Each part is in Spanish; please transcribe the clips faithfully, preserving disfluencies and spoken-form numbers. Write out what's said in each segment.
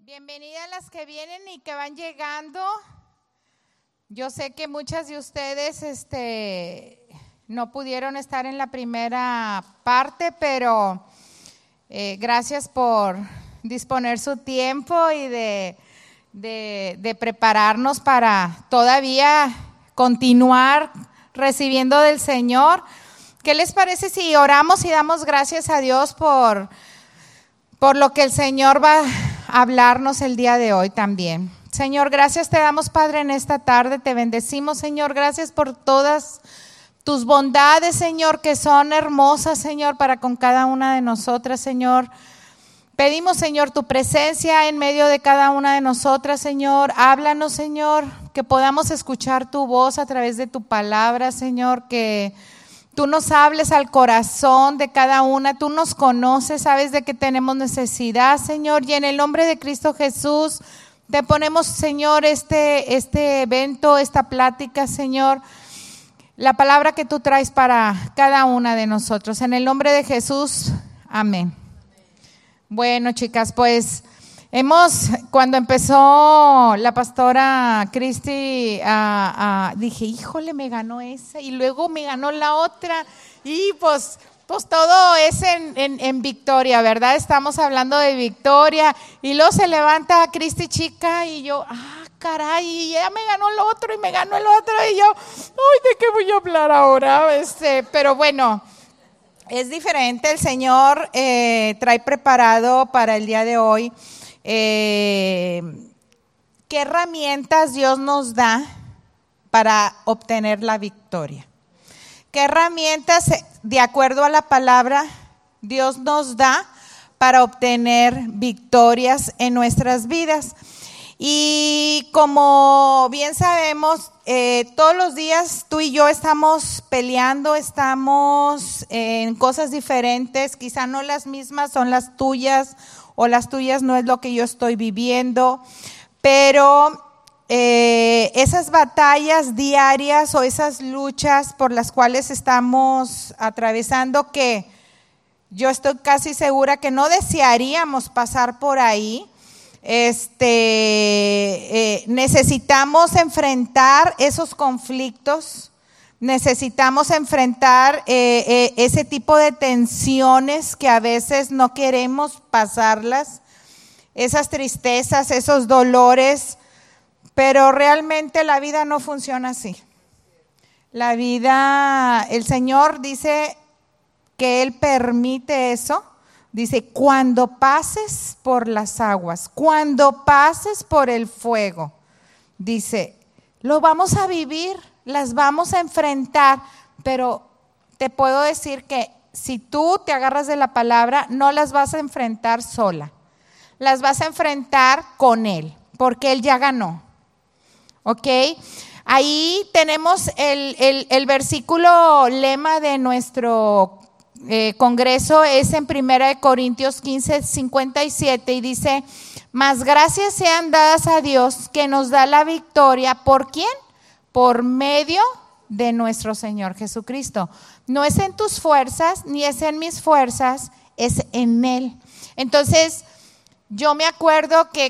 Bienvenidas las que vienen y que van llegando. Yo sé que muchas de ustedes este, no pudieron estar en la primera parte, pero eh, gracias por disponer su tiempo y de, de, de prepararnos para todavía continuar recibiendo del Señor. ¿Qué les parece si oramos y damos gracias a Dios por, por lo que el Señor va a hablarnos el día de hoy también? Señor, gracias te damos, Padre, en esta tarde. Te bendecimos, Señor. Gracias por todas tus bondades, Señor, que son hermosas, Señor, para con cada una de nosotras, Señor. Pedimos, Señor, tu presencia en medio de cada una de nosotras, Señor. Háblanos, Señor, que podamos escuchar tu voz a través de tu palabra, Señor, que tú nos hables al corazón de cada una. Tú nos conoces, sabes de que tenemos necesidad, Señor, y en el nombre de Cristo Jesús te ponemos, Señor, este, este evento, esta plática, Señor, la palabra que tú traes para cada una de nosotros. En el nombre de Jesús, amén. Bueno, chicas, pues hemos, cuando empezó la pastora Cristi, uh, uh, dije, híjole, me ganó esa, y luego me ganó la otra, y pues... Pues todo es en, en, en victoria, ¿verdad? Estamos hablando de victoria. Y luego se levanta Cristi chica y yo, ah, caray, y ella me ganó el otro y me ganó el otro. Y yo, ay, ¿de qué voy a hablar ahora? Este, pero bueno, es diferente. El Señor eh, trae preparado para el día de hoy eh, qué herramientas Dios nos da para obtener la victoria. ¿Qué herramientas, de acuerdo a la palabra, Dios nos da para obtener victorias en nuestras vidas? Y como bien sabemos, eh, todos los días tú y yo estamos peleando, estamos en cosas diferentes, quizá no las mismas son las tuyas o las tuyas no es lo que yo estoy viviendo, pero... Eh, esas batallas diarias o esas luchas por las cuales estamos atravesando, que yo estoy casi segura que no desearíamos pasar por ahí, este, eh, necesitamos enfrentar esos conflictos, necesitamos enfrentar eh, eh, ese tipo de tensiones que a veces no queremos pasarlas, esas tristezas, esos dolores. Pero realmente la vida no funciona así. La vida, el Señor dice que Él permite eso. Dice, cuando pases por las aguas, cuando pases por el fuego, dice, lo vamos a vivir, las vamos a enfrentar. Pero te puedo decir que si tú te agarras de la palabra, no las vas a enfrentar sola. Las vas a enfrentar con Él, porque Él ya ganó. Ok, ahí tenemos el, el, el versículo lema de nuestro eh, congreso, es en primera de Corintios quince, cincuenta y siete, y dice, mas gracias sean dadas a Dios que nos da la victoria, ¿por quién? Por medio de nuestro Señor Jesucristo. No es en tus fuerzas, ni es en mis fuerzas, es en Él. Entonces, yo me acuerdo que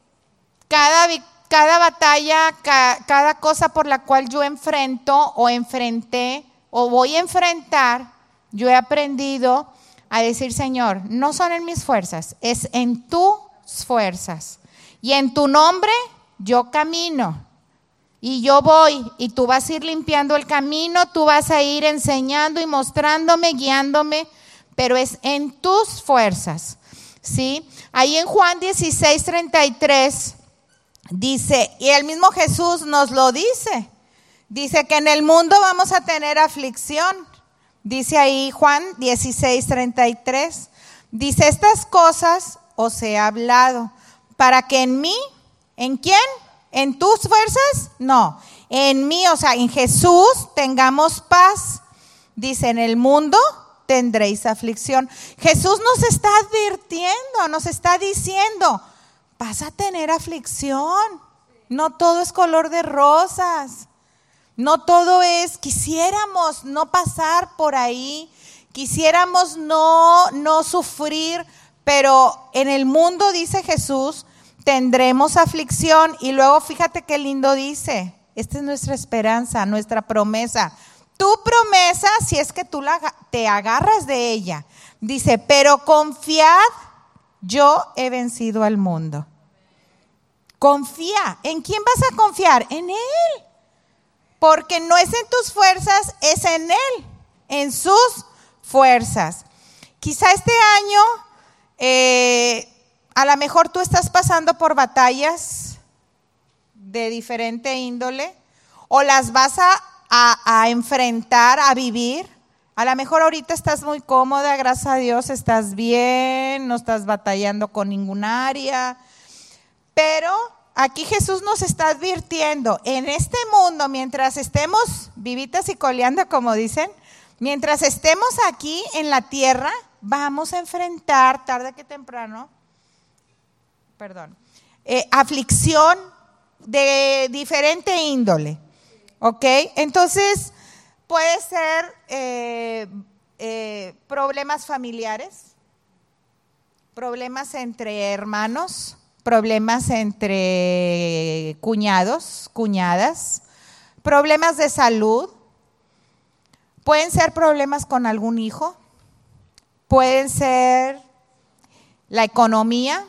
cada victoria, Cada batalla, ca, cada cosa por la cual yo enfrento o enfrenté o voy a enfrentar, yo he aprendido a decir, Señor, no son en mis fuerzas, es en tus fuerzas. Y en tu nombre yo camino y yo voy y tú vas a ir limpiando el camino, tú vas a ir enseñando y mostrándome, guiándome, pero es en tus fuerzas, ¿sí? Ahí en Juan dieciséis, treinta y tres... dice, y el mismo Jesús nos lo dice, dice que en el mundo vamos a tener aflicción, dice ahí Juan dieciséis, treinta y tres, dice, estas cosas os he hablado, para que en mí, ¿en quién? ¿En tus fuerzas? No, en mí, o sea, en Jesús tengamos paz, dice, en el mundo tendréis aflicción. Jesús nos está advirtiendo, nos está diciendo, vas a tener aflicción, no todo es color de rosas, no todo es, quisiéramos no pasar por ahí, quisiéramos no, no sufrir, pero en el mundo, dice Jesús, tendremos aflicción. Y luego fíjate qué lindo dice, esta es nuestra esperanza, nuestra promesa. Tu promesa, si es que tú la, te agarras de ella, dice, pero confiad, yo he vencido al mundo. Confía. ¿En quién vas a confiar? En Él. Porque no es en tus fuerzas, es en Él, en sus fuerzas. Quizá este año, eh, a lo mejor tú estás pasando por batallas de diferente índole, o las vas a, a, a enfrentar, a vivir. A lo mejor ahorita estás muy cómoda, gracias a Dios, estás bien, no estás batallando con ningún área, pero aquí Jesús nos está advirtiendo, en este mundo, mientras estemos vivitas y coleando, como dicen, mientras estemos aquí en la tierra, vamos a enfrentar, tarde que temprano, perdón, eh, aflicción de diferente índole, ¿ok? Entonces, puede ser eh, eh, problemas familiares, problemas entre hermanos, problemas entre cuñados, cuñadas, problemas de salud, pueden ser problemas con algún hijo, pueden ser la economía,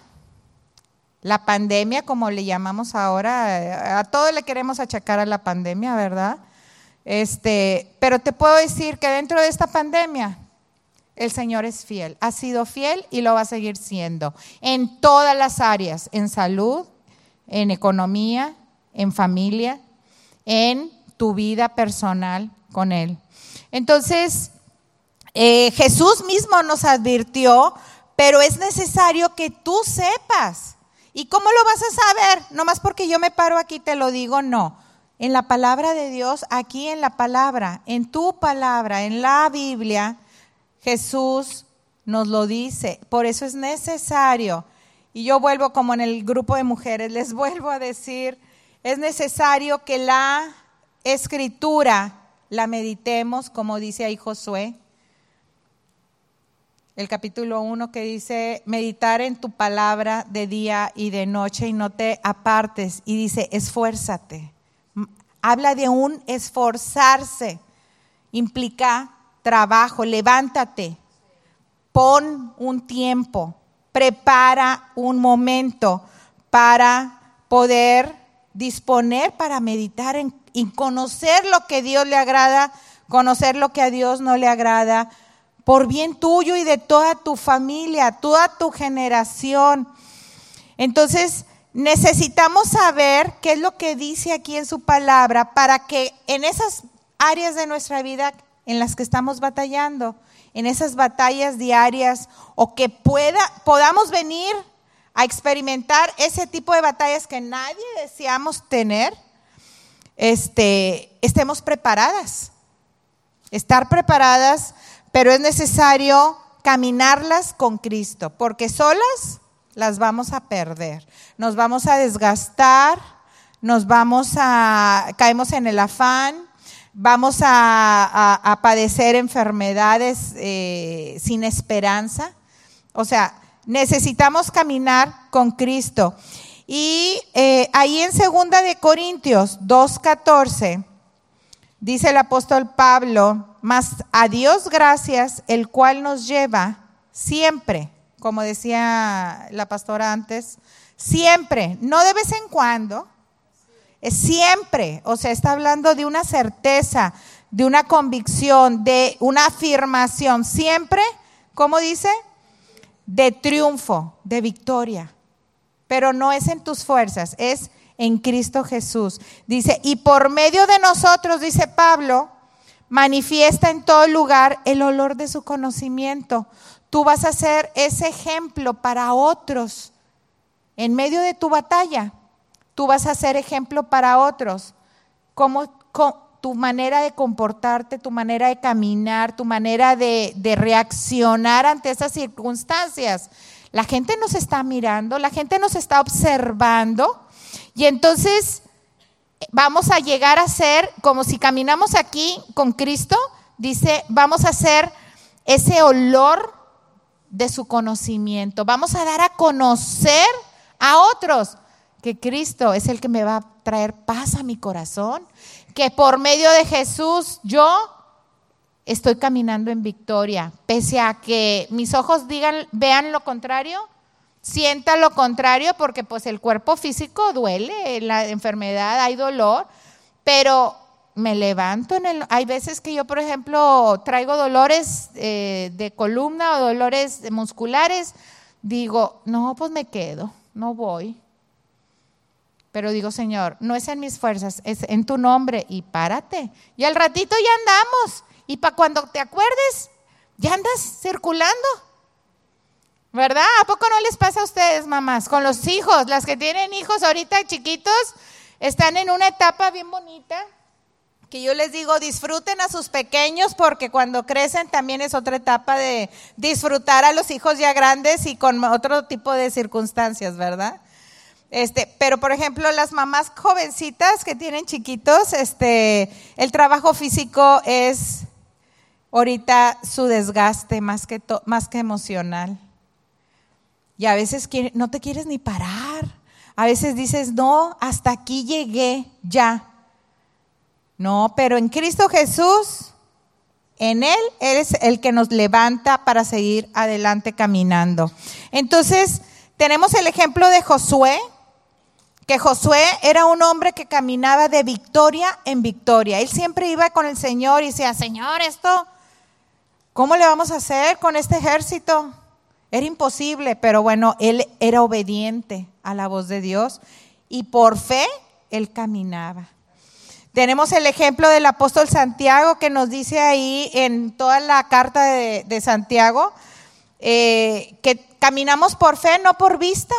la pandemia, como le llamamos ahora, a todo le queremos achacar a la pandemia, ¿verdad? Este, pero te puedo decir que dentro de esta pandemia, el Señor es fiel, ha sido fiel y lo va a seguir siendo en todas las áreas, en salud, en economía, en familia, en tu vida personal con Él. Entonces, eh, Jesús mismo nos advirtió, pero es necesario que tú sepas. ¿Y cómo lo vas a saber? Nomás porque yo me paro aquí te lo digo, no. En la palabra de Dios, aquí en la palabra, en tu palabra, en la Biblia, Jesús nos lo dice. Por eso es necesario, y yo vuelvo como en el grupo de mujeres, les vuelvo a decir, es necesario que la Escritura la meditemos, como dice ahí Josué, el capítulo uno, que dice, meditar en tu palabra de día y de noche y no te apartes. Y dice, esfuérzate. Habla de un esforzarse, implica trabajo, levántate, pon un tiempo, prepara un momento para poder disponer para meditar en, y conocer lo que a Dios le agrada, conocer lo que a Dios no le agrada, por bien tuyo y de toda tu familia, toda tu generación. Entonces, necesitamos saber qué es lo que dice aquí en su palabra para que en esas áreas de nuestra vida en las que estamos batallando, en esas batallas diarias, o que pueda, podamos venir a experimentar ese tipo de batallas que nadie deseamos tener, este, estemos preparadas, estar preparadas, pero es necesario caminarlas con Cristo, porque solas las vamos a perder, nos vamos a desgastar, nos vamos a, caemos en el afán, vamos a, a, a padecer enfermedades eh, sin esperanza. O sea, necesitamos caminar con Cristo. Y eh, ahí en segunda de Corintios dos catorce dice el apóstol Pablo, mas a Dios gracias, el cual nos lleva siempre, como decía la pastora antes, siempre, no de vez en cuando, es siempre. O sea, está hablando de una certeza, de una convicción, de una afirmación, siempre, ¿cómo dice? De triunfo, de victoria. Pero no es en tus fuerzas, es en Cristo Jesús. Dice, y por medio de nosotros, dice Pablo, manifiesta en todo lugar el olor de su conocimiento. Tú vas a ser ese ejemplo para otros. En medio de tu batalla, tú vas a ser ejemplo para otros. Como, como tu manera de comportarte, tu manera de caminar, tu manera de, de reaccionar ante esas circunstancias. La gente nos está mirando, la gente nos está observando, y entonces vamos a llegar a ser, como si caminamos aquí con Cristo, dice, vamos a ser ese olor de su conocimiento. Vamos a dar a conocer a otros, que Cristo es el que me va a traer paz a mi corazón, que por medio de Jesús yo estoy caminando en victoria, pese a que mis ojos digan, vean lo contrario, sienta lo contrario, porque pues el cuerpo físico duele, la enfermedad, hay dolor, pero me levanto en el, hay veces que yo, por ejemplo, traigo dolores eh, de columna o dolores musculares, digo, no, pues me quedo, no voy. Pero digo, Señor, no es en mis fuerzas, es en tu nombre, y párate. Y al ratito ya andamos, y para cuando te acuerdes, ya andas circulando. ¿Verdad? ¿A poco no les pasa a ustedes, mamás? Con los hijos, las que tienen hijos ahorita chiquitos, están en una etapa bien bonita, que yo les digo, disfruten a sus pequeños, porque cuando crecen también es otra etapa de disfrutar a los hijos ya grandes y con otro tipo de circunstancias, ¿verdad? Este, pero por ejemplo, las mamás jovencitas que tienen chiquitos, este, el trabajo físico es ahorita su desgaste más que, to, más que emocional. Y a veces quiere, no te quieres ni parar. A veces dices, no, hasta aquí llegué, ya. No, pero en Cristo Jesús, en Él, Él es el que nos levanta para seguir adelante caminando. Entonces, tenemos el ejemplo de Josué, que Josué era un hombre que caminaba de victoria en victoria. Él siempre iba con el Señor y decía, Señor, esto, ¿cómo le vamos a hacer con este ejército? Era imposible, pero bueno, él era obediente a la voz de Dios y por fe él caminaba. Tenemos el ejemplo del apóstol Santiago, que nos dice ahí en toda la carta de, de Santiago, eh, que caminamos por fe, no por vista.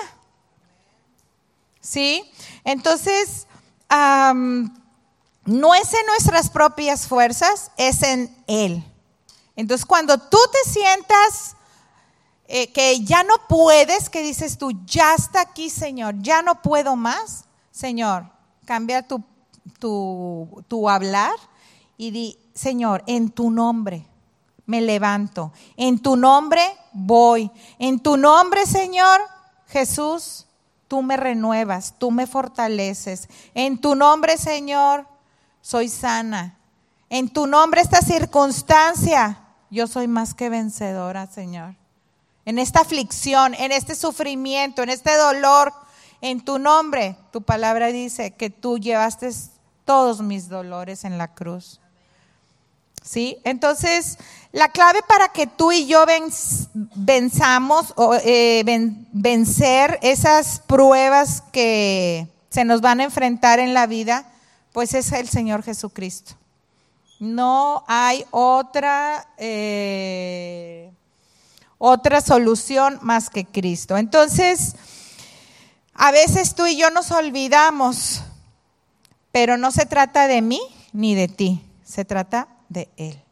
¿Sí? Entonces, um, no es en nuestras propias fuerzas, es en Él. Entonces, cuando tú te sientas eh, que ya no puedes, que dices tú, ya está aquí, Señor, ya no puedo más, Señor, cambia tu, tu, tu hablar y di, Señor, en tu nombre me levanto, en tu nombre voy, en tu nombre, Señor Jesús, tú me renuevas, tú me fortaleces. En tu nombre, Señor, soy sana. En tu nombre, esta circunstancia, yo soy más que vencedora, Señor. En esta aflicción, en este sufrimiento, en este dolor, en tu nombre, tu palabra dice que tú llevaste todos mis dolores en la cruz. ¿Sí? Entonces, la clave para que tú y yo venz, venzamos o eh, ven, vencer esas pruebas que se nos van a enfrentar en la vida, pues es el Señor Jesucristo. No hay otra eh, otra solución más que Cristo. Entonces, a veces tú y yo nos olvidamos, pero no se trata de mí ni de ti, se trata de Él.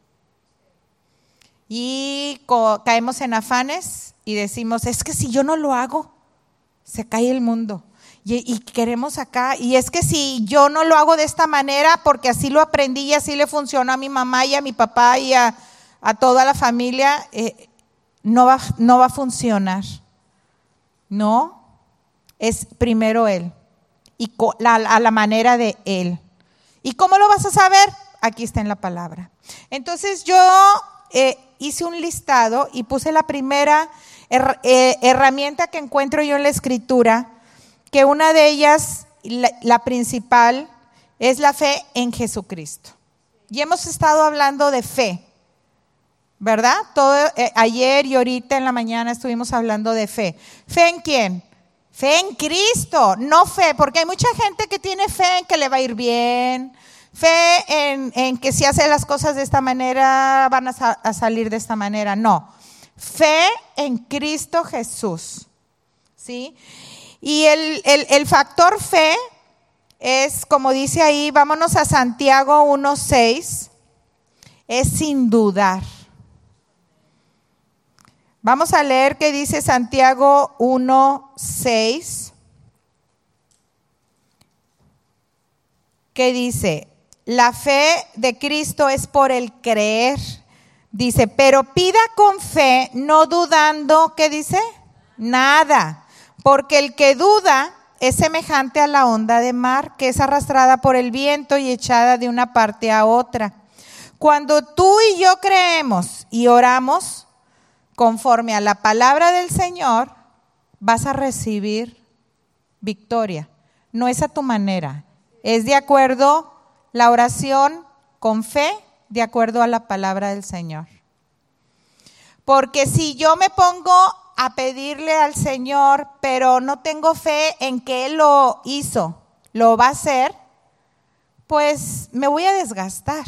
Y co- caemos en afanes y decimos, es que si yo no lo hago, se cae el mundo. Y, y queremos acá, y es que si yo no lo hago de esta manera, porque así lo aprendí y así le funcionó a mi mamá y a mi papá y a, a toda la familia, eh, no va, no va a funcionar. No, es primero Él, y co- la, a la manera de Él. ¿Y cómo lo vas a saber? Aquí está en la palabra. Entonces yo eh, hice un listado y puse la primera her- eh, herramienta que encuentro yo en la Escritura, que una de ellas, la, la principal, es la fe en Jesucristo. Y hemos estado hablando de fe, ¿verdad? Todo, eh, ayer y ahorita en la mañana estuvimos hablando de fe. ¿Fe en quién? Fe en Cristo, no fe, porque hay mucha gente que tiene fe en que le va a ir bien, fe en, en que si hace las cosas de esta manera van a, sa- a salir de esta manera. No, fe en Cristo Jesús, ¿sí? Y el, el, el factor fe es, como dice ahí, vámonos a Santiago uno seis, es sin dudar. Vamos a leer qué dice Santiago uno seis. ¿Qué dice? La fe de Cristo es por el creer. Dice, pero pida con fe, no dudando, ¿qué dice? Nada. Porque el que duda es semejante a la onda de mar, que es arrastrada por el viento y echada de una parte a otra. Cuando tú y yo creemos y oramos conforme a la palabra del Señor, vas a recibir victoria. No es a tu manera, es de acuerdo la oración con fe, de acuerdo a la palabra del Señor. Porque si yo me pongo a pedirle al Señor, pero no tengo fe en que Él lo hizo, lo va a hacer, pues me voy a desgastar.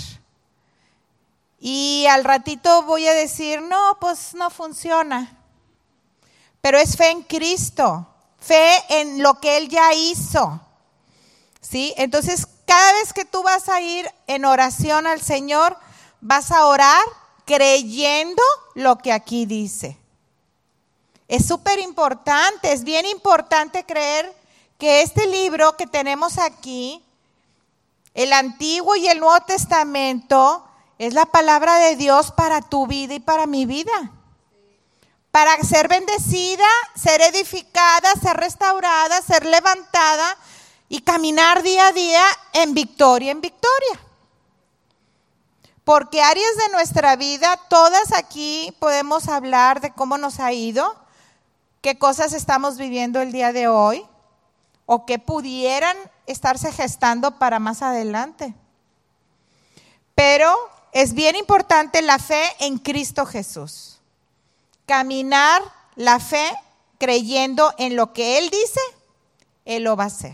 Y al ratito voy a decir, no, pues no funciona. Pero es fe en Cristo, fe en lo que Él ya hizo. ¿Sí? Entonces, cada vez que tú vas a ir en oración al Señor, vas a orar creyendo lo que aquí dice. Es súper importante, es bien importante creer que este libro que tenemos aquí, el Antiguo y el Nuevo Testamento, es la palabra de Dios para tu vida y para mi vida. Para ser bendecida, ser edificada, ser restaurada, ser levantada y caminar día a día en victoria, en victoria. Porque áreas de nuestra vida, todas aquí podemos hablar de cómo nos ha ido, qué cosas estamos viviendo el día de hoy o qué pudieran estarse gestando para más adelante. Pero es bien importante la fe en Cristo Jesús. Caminar la fe creyendo en lo que Él dice, Él lo va a hacer.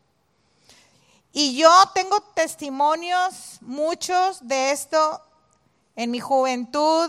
Y yo tengo testimonios, muchos de esto en mi juventud.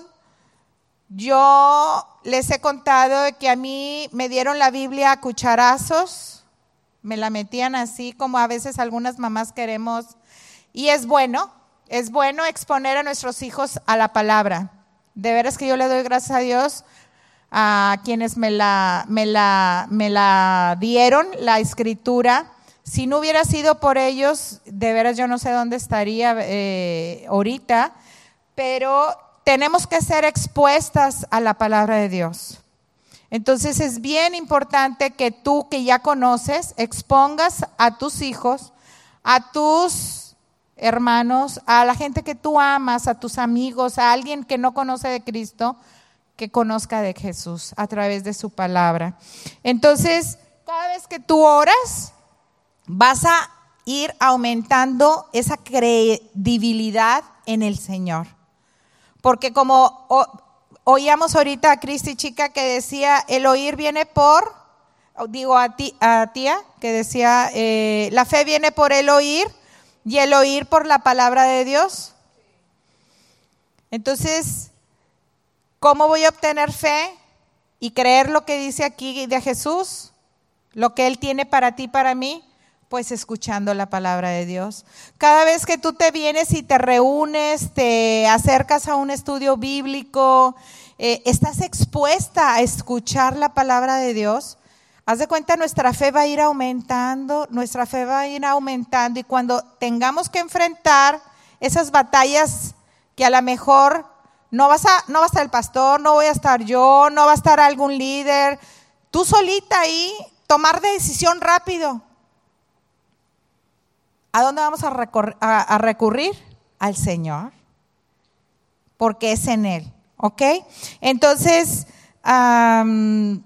Yo les he contado que a mí me dieron la Biblia a cucharazos, me la metían así como a veces algunas mamás queremos. Y es bueno, es bueno exponer a nuestros hijos a la palabra. De veras que yo le doy gracias a Dios a quienes me la, me la, me la dieron, la escritura. Si no hubiera sido por ellos, de veras yo no sé dónde estaría eh, ahorita, pero tenemos que ser expuestas a la palabra de Dios. Entonces es bien importante que tú que ya conoces, expongas a tus hijos, a tus hermanos, a la gente que tú amas, a tus amigos, a alguien que no conoce de Cristo, que conozca de Jesús a través de su palabra. Entonces, cada vez que tú oras, vas a ir aumentando esa credibilidad en el Señor. Porque como o, oíamos ahorita a Cristi Chica que decía, el oír viene por, digo a, ti, a tía, que decía, eh, la fe viene por el oír y el oír por la palabra de Dios. Entonces, ¿cómo voy a obtener fe y creer lo que dice aquí de Jesús? Lo que Él tiene para ti, para mí. Pues escuchando la palabra de Dios. Cada vez que tú te vienes y te reúnes, te acercas a un estudio bíblico, eh, estás expuesta a escuchar la palabra de Dios, haz de cuenta, nuestra fe va a ir aumentando, nuestra fe va a ir aumentando, y cuando tengamos que enfrentar esas batallas que a lo mejor no vas a, no va a estar el pastor, no voy a estar yo, no va a estar algún líder, tú solita ahí, tomar decisión rápido. ¿A dónde vamos a, recurrir? A, a recurrir? Al Señor, porque es en Él, ¿ok? Entonces, um,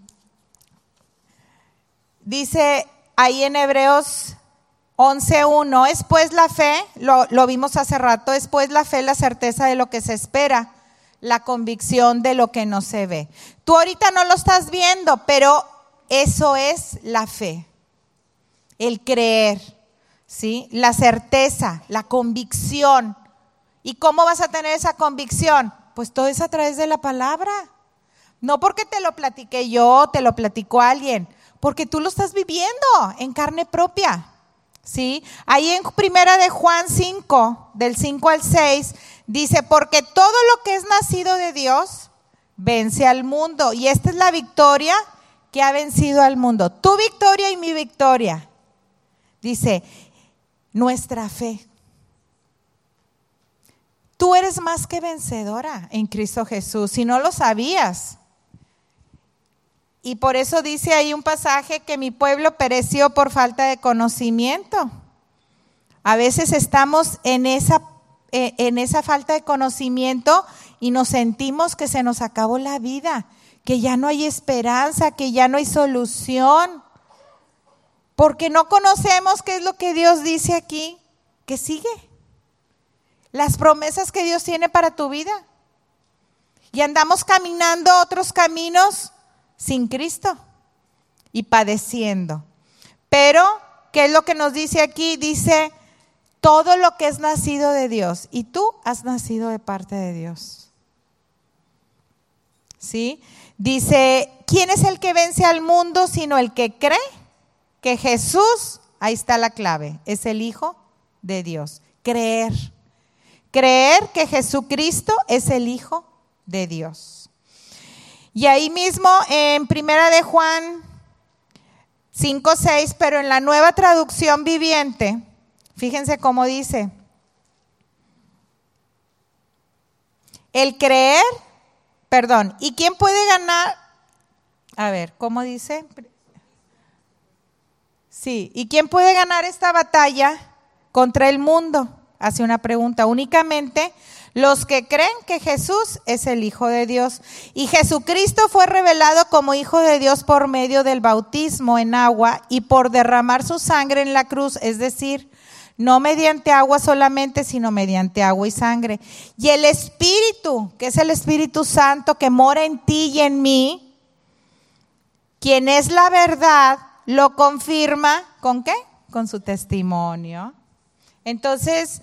dice ahí en Hebreos once uno, es pues la fe, lo, lo vimos hace rato, es pues la fe la certeza de lo que se espera, la convicción de lo que no se ve. Tú ahorita no lo estás viendo, pero eso es la fe, el creer. ¿Sí? La certeza, la convicción. ¿Y cómo vas a tener esa convicción? Pues todo es a través de la palabra. No porque te lo platiqué yo, te lo platicó alguien, porque tú lo estás viviendo en carne propia. ¿Sí? Ahí en primera de Juan cinco, del cinco al seis, dice, porque todo lo que es nacido de Dios vence al mundo. Y esta es la victoria que ha vencido al mundo. Tu victoria y mi victoria. Dice, nuestra fe. Tú eres más que vencedora en Cristo Jesús, si no lo sabías. y por eso dice ahí un pasaje que mi pueblo pereció por falta de conocimiento. A veces estamos en esa, en esa falta de conocimiento y nos sentimos que se nos acabó la vida, que ya no hay esperanza, que ya no hay solución, porque no conocemos qué es lo que Dios dice aquí, que sigue, las promesas que Dios tiene para tu vida. Y andamos caminando otros caminos sin Cristo y padeciendo. Pero, ¿qué es lo que nos dice aquí? Dice, todo lo que es nacido de Dios, y tú has nacido de parte de Dios. ¿Sí? Dice, ¿quién es el que vence al mundo sino el que cree que Jesús, ahí está la clave, es el Hijo de Dios? Creer. Creer que Jesucristo es el Hijo de Dios. Y ahí mismo en Primera de Juan cinco seis, pero en la Nueva Traducción Viviente, fíjense cómo dice, el creer, perdón, ¿y quién puede ganar? A ver, ¿cómo dice? Sí, ¿y quién puede ganar esta batalla contra el mundo? Hace una pregunta, únicamente los que creen que Jesús es el Hijo de Dios. Y Jesucristo fue revelado como Hijo de Dios por medio del bautismo en agua y por derramar su sangre en la cruz, es decir, no mediante agua solamente, sino mediante agua y sangre. Y el Espíritu, que es el Espíritu Santo que mora en ti y en mí, quien es la verdad, lo confirma, ¿con qué? Con su testimonio. Entonces,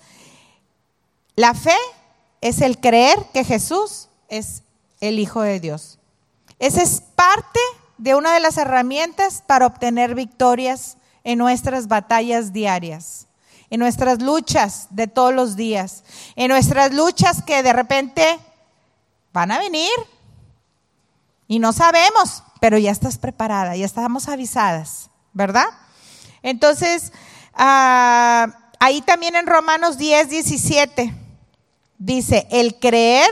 la fe es el creer que Jesús es el Hijo de Dios. Esa es parte de una de las herramientas para obtener victorias en nuestras batallas diarias, en nuestras luchas de todos los días, en nuestras luchas que de repente van a venir y no sabemos, pero ya estás preparada, ya estamos avisadas, ¿verdad? Entonces, uh, ahí también en Romanos diez, diecisiete dice, el creer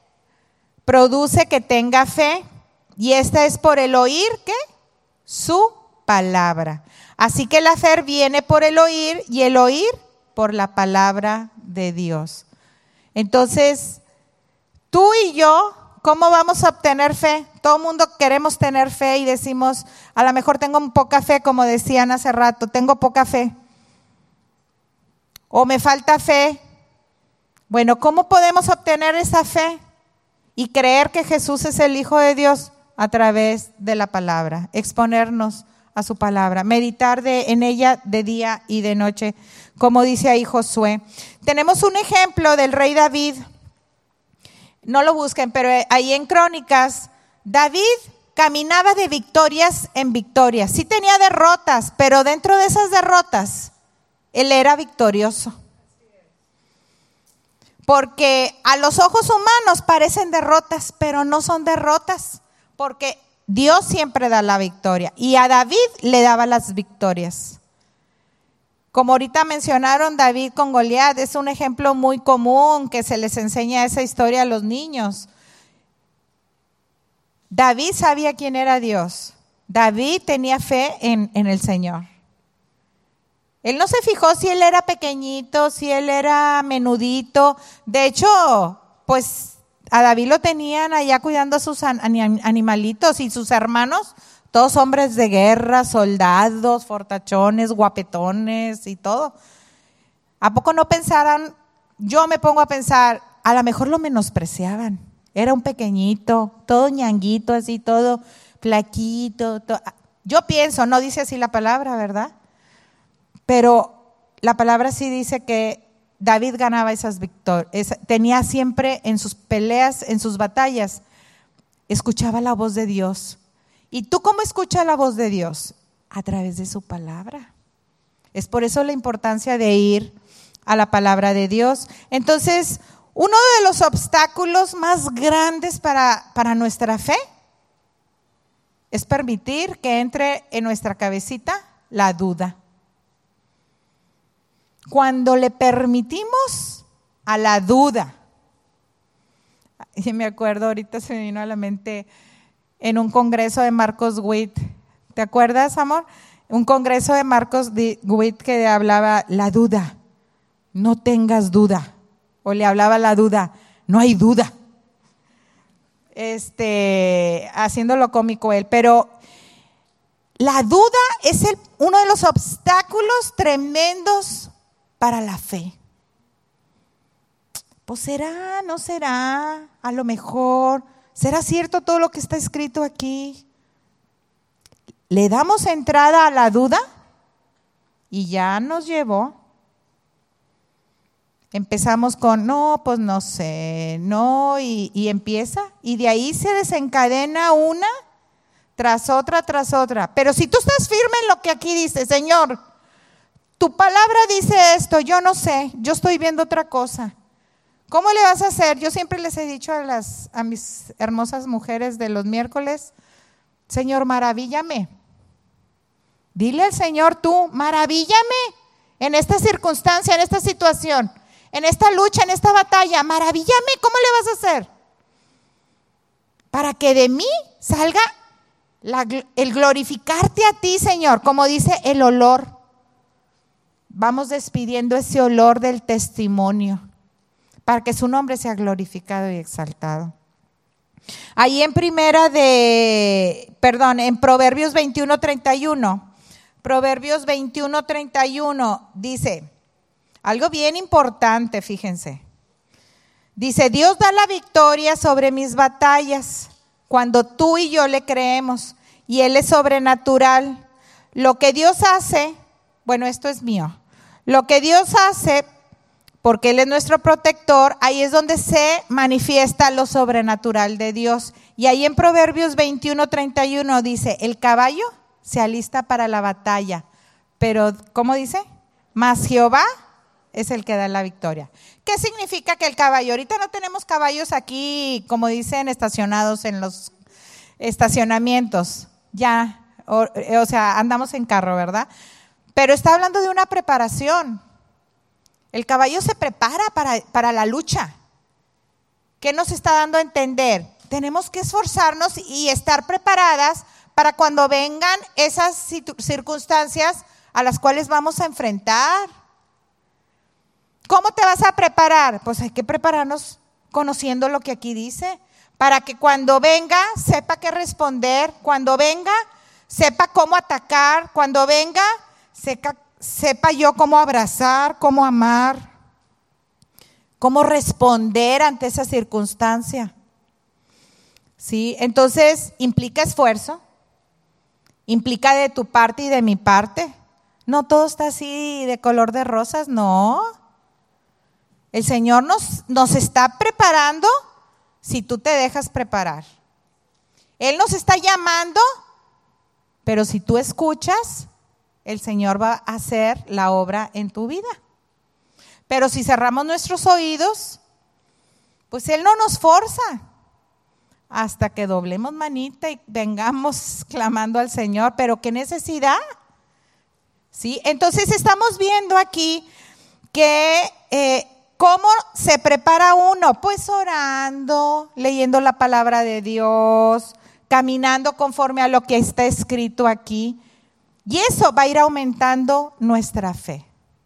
produce que tenga fe, y esta es por el oír, ¿qué? Su palabra. Así que la fe viene por el oír, y el oír por la palabra de Dios. Entonces, tú y yo, ¿cómo vamos a obtener fe? Todo el mundo queremos tener fe y decimos, a lo mejor tengo poca fe, como decían hace rato, tengo poca fe. O me falta fe. Bueno, ¿cómo podemos obtener esa fe y creer que Jesús es el Hijo de Dios? A través de la palabra, exponernos a su palabra, meditar de, en ella de día y de noche, como dice ahí Josué. Tenemos un ejemplo del rey David, no lo busquen, pero ahí en Crónicas, David caminaba de victorias en victorias. Sí tenía derrotas, pero dentro de esas derrotas, él era victorioso. Porque a los ojos humanos parecen derrotas, pero no son derrotas, porque Dios siempre da la victoria y a David le daba las victorias. Como ahorita mencionaron, David con Goliat es un ejemplo muy común que se les enseña esa historia a los niños. David sabía quién era Dios. David tenía fe en, en el Señor. Él no se fijó si él era pequeñito, si él era menudito. De hecho, pues a David lo tenían allá cuidando a sus animalitos y sus hermanos, todos hombres de guerra, soldados, fortachones, guapetones y todo. ¿A poco no pensaran? Yo me pongo a pensar, a lo mejor lo menospreciaban. Era un pequeñito, todo ñanguito, así, todo flaquito. Todo. Yo pienso, no dice así la palabra, ¿verdad? Pero la palabra sí dice que David ganaba esas victorias, tenía siempre en sus peleas, en sus batallas, escuchaba la voz de Dios. ¿Y tú cómo escuchas la voz de Dios? A través de su palabra. Es por eso la importancia de ir a la palabra de Dios. Entonces, uno de los obstáculos más grandes para, para nuestra fe es permitir que entre en nuestra cabecita la duda. Cuando le permitimos a la duda, y me acuerdo, ahorita se me vino a la mente en un congreso de Marcos Witt. ¿Te acuerdas, amor? Un congreso de Marcos Witt que hablaba la duda, no tengas duda. O le hablaba la duda, no hay duda. Este, haciéndolo cómico él, pero la duda es el, uno de los obstáculos tremendos para la fe. Pues será, no será, a lo mejor, ¿será cierto todo lo que está escrito aquí? Le damos entrada a la duda y ya nos llevó. Empezamos con, no, pues no sé, no, y, y empieza, y de ahí se desencadena una tras otra, tras otra. Pero si tú estás firme en lo que aquí dice, Señor, tu palabra dice esto, yo no sé, yo estoy viendo otra cosa. ¿Cómo le vas a hacer? Yo siempre les he dicho a, las, a mis hermosas mujeres de los miércoles, Señor, maravíllame. Dile al Señor tú, maravíllame en esta circunstancia, en esta situación, en esta lucha, en esta batalla, maravíllame. ¿Cómo le vas a hacer? Para que de mí salga la, el glorificarte a ti, Señor, como dice el olor. Vamos despidiendo ese olor del testimonio para que su nombre sea glorificado y exaltado. Ahí en primera de, perdón, en Proverbios veintiuno, treinta y uno, Proverbios veintiuno, treinta y uno dice algo bien importante, fíjense. Dice, Dios da la victoria sobre mis batallas cuando tú y yo le creemos y Él es sobrenatural. Lo que Dios hace, bueno, esto es mío. Lo que Dios hace, porque Él es nuestro protector, ahí es donde se manifiesta lo sobrenatural de Dios. Y ahí en Proverbios veintiuno, treinta y uno dice, el caballo se alista para la batalla, pero ¿cómo dice? Mas Jehová es el que da la victoria. ¿Qué significa que el caballo? Ahorita no tenemos caballos aquí, como dicen, estacionados en los estacionamientos. Ya, o, o sea, andamos en carro, ¿verdad? Pero está hablando de una preparación. El caballo se prepara para, para la lucha. ¿Qué nos está dando a entender? Tenemos que esforzarnos y estar preparadas para cuando vengan esas circunstancias a las cuales vamos a enfrentar. ¿Cómo te vas a preparar? Pues hay que prepararnos conociendo lo que aquí dice, para que cuando venga sepa qué responder, cuando venga sepa cómo atacar, cuando venga sepa, sepa yo cómo abrazar, cómo amar, cómo responder ante esa circunstancia. ¿Sí? Entonces implica esfuerzo, implica de tu parte y de mi parte. No todo está así de color de rosas, no. El Señor nos, nos está preparando si tú te dejas preparar. Él nos está llamando, pero si tú escuchas, el Señor va a hacer la obra en tu vida. Pero si cerramos nuestros oídos, pues Él no nos forza hasta que doblemos manita y vengamos clamando al Señor. Pero ¿qué necesidad? ¿Sí? Entonces estamos viendo aquí que eh, ¿cómo se prepara uno? Pues orando, leyendo la palabra de Dios, caminando conforme a lo que está escrito aquí. Y eso va a ir aumentando nuestra fe.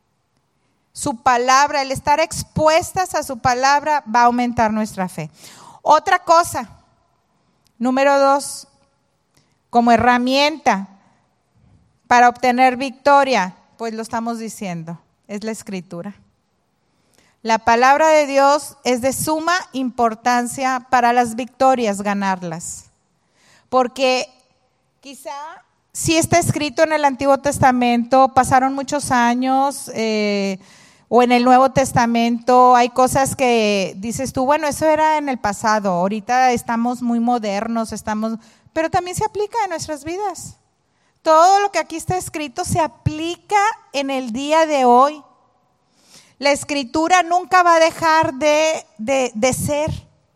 Su palabra, el estar expuestas a su palabra va a aumentar nuestra fe. Otra cosa, número dos, como herramienta para obtener victoria, pues lo estamos diciendo, es la escritura. La palabra de Dios es de suma importancia para las victorias, ganarlas. Porque quizá si está escrito en el Antiguo Testamento, pasaron muchos años, eh, o en el Nuevo Testamento hay cosas que dices tú, bueno, eso era en el pasado, ahorita estamos muy modernos, estamos, pero también se aplica en nuestras vidas. Todo lo que aquí está escrito se aplica en el día de hoy. La escritura nunca va a dejar de, de, de ser.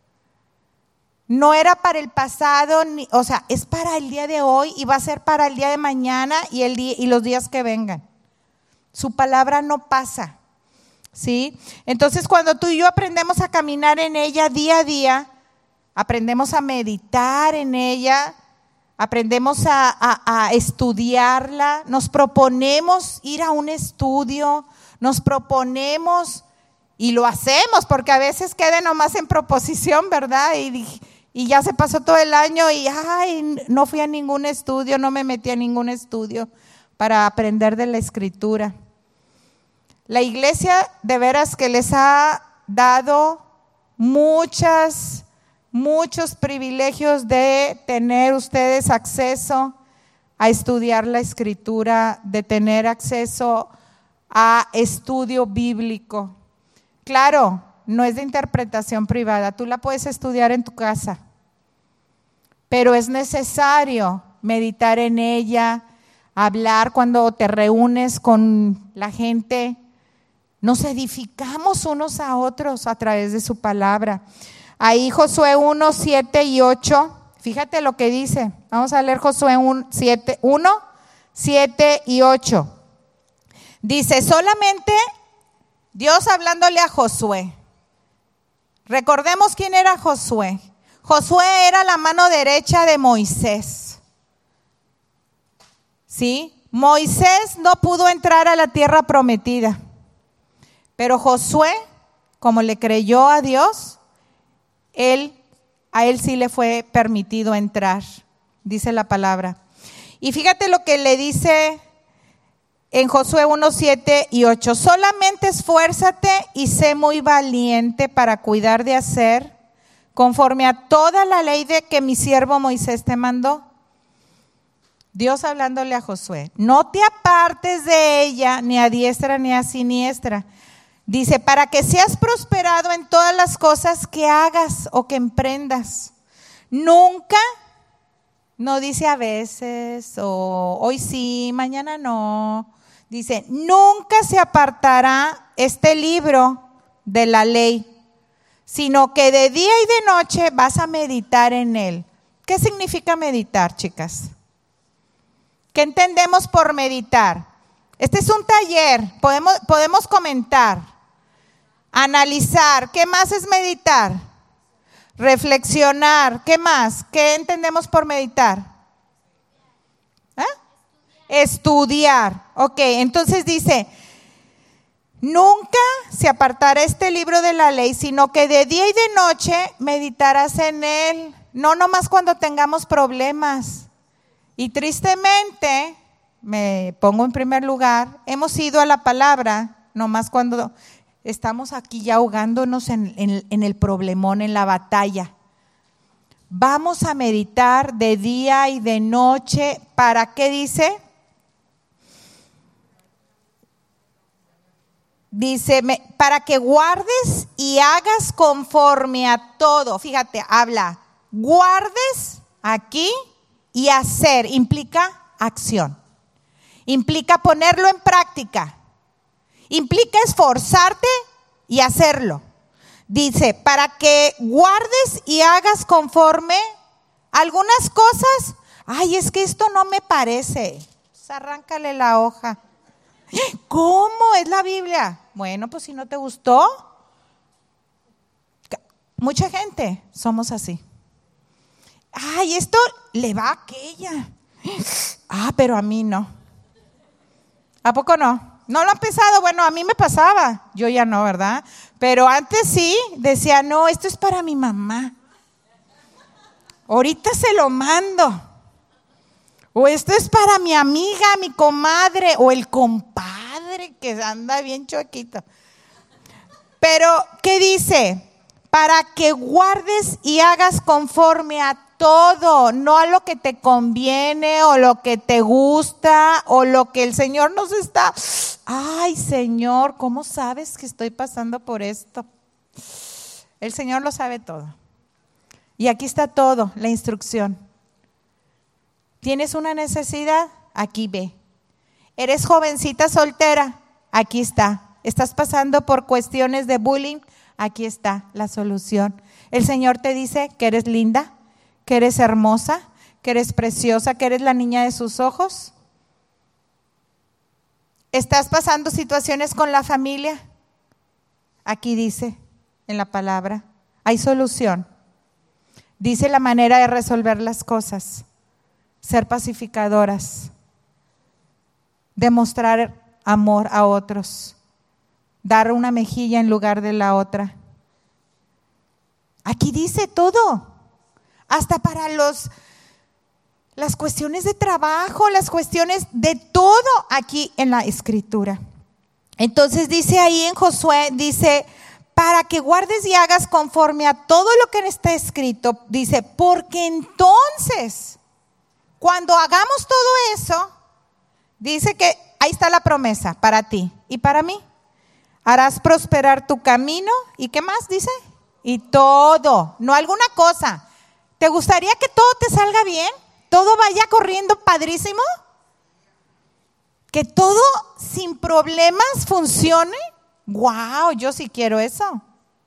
No era para el pasado, ni, o sea, es para el día de hoy y va a ser para el día de mañana y, el día, y los días que vengan. Su palabra no pasa, ¿sí? Entonces, cuando tú y yo aprendemos a caminar en ella día a día, aprendemos a meditar en ella, aprendemos a, a, a estudiarla, nos proponemos ir a un estudio, nos proponemos y lo hacemos, porque a veces queda nomás en proposición, ¿verdad? Y, y ya se pasó todo el año y ay, no fui a ningún estudio, no me metí a ningún estudio para aprender de la Escritura. La iglesia de veras que les ha dado muchas, muchos privilegios de tener ustedes acceso a estudiar la Escritura, de tener acceso a estudio bíblico. Claro, no es de interpretación privada, tú la puedes estudiar en tu casa, pero es necesario meditar en ella, hablar cuando te reúnes con la gente. Nos edificamos unos a otros a través de su palabra. Ahí Josué uno, siete y ocho, fíjate lo que dice. Vamos a leer Josué uno, siete y ocho. Dice, solamente Dios hablándole a Josué. Recordemos quién era Josué. Josué era la mano derecha de Moisés. ¿Sí? Moisés no pudo entrar a la tierra prometida. Pero Josué, como le creyó a Dios, él, a él sí le fue permitido entrar, dice la palabra. Y fíjate lo que le dice en Josué uno, siete y ocho. Solamente esfuérzate y sé muy valiente para cuidar de hacer conforme a toda la ley de que mi siervo Moisés te mandó. Dios hablándole a Josué, no te apartes de ella ni a diestra ni a siniestra. Dice, para que seas prosperado en todas las cosas que hagas o que emprendas. Nunca, no dice a veces, o hoy sí, mañana no. Dice, nunca se apartará este libro de la ley, sino que de día y de noche vas a meditar en él. ¿Qué significa meditar, chicas? ¿Qué entendemos por meditar? Este es un taller, podemos, podemos comentar, analizar. ¿Qué más es meditar? Reflexionar. ¿Qué más? ¿Qué entendemos por meditar? ¿Eh? Estudiar. Ok, entonces dice, nunca se apartará este libro de la ley, sino que de día y de noche meditarás en él. No nomás cuando tengamos problemas. Y tristemente, me pongo en primer lugar, hemos ido a la palabra nomás cuando estamos aquí ya ahogándonos en, en, en el problemón, en la batalla. Vamos a meditar de día y de noche. ¿Para qué dice? Dice, me, para que guardes y hagas conforme a todo. Fíjate, habla, guardes aquí y hacer, implica acción. Implica ponerlo en práctica. Implica esforzarte y hacerlo. Dice, para que guardes y hagas conforme algunas cosas. Ay, es que esto no me parece. Pues arráncale la hoja. ¿Cómo? ¿Es la Biblia? Bueno, pues si no te gustó. Mucha gente somos así. Ay, esto le va a aquella. Ah, pero a mí no. ¿A poco no? ¿No lo han pensado? Bueno, a mí me pasaba. Yo ya no, ¿verdad? Pero antes sí, decía, no, esto es para mi mamá. Ahorita se lo mando. O esto es para mi amiga, mi comadre, o el compadre que anda bien chuequito. Pero, ¿qué dice? Para que guardes y hagas conforme a todo, no a lo que te conviene o lo que te gusta o lo que el Señor nos está. Ay, Señor, ¿cómo sabes que estoy pasando por esto? El Señor lo sabe todo. Y aquí está todo, la instrucción. ¿Tienes una necesidad? Aquí ve. ¿Eres jovencita soltera? Aquí está. ¿Estás pasando por cuestiones de bullying? Aquí está la solución. El Señor te dice que eres linda, que eres hermosa, que eres preciosa, que eres la niña de sus ojos. ¿Estás pasando situaciones con la familia? Aquí dice en la palabra, hay solución. Dice la manera de resolver las cosas: ser pacificadoras, demostrar amor a otros, dar una mejilla en lugar de la otra. Aquí dice todo, hasta para los, las cuestiones de trabajo, las cuestiones de todo aquí en la Escritura. Entonces dice ahí en Josué, dice, para que guardes y hagas conforme a todo lo que está escrito, dice, porque entonces, cuando hagamos todo eso, dice que ahí está la promesa para ti y para mí. Harás prosperar tu camino, ¿y qué más dice? Y todo, no alguna cosa. ¿Te gustaría que todo te salga bien? ¿Todo vaya corriendo padrísimo? ¿Que todo sin problemas funcione? ¡Wow! Yo sí quiero eso,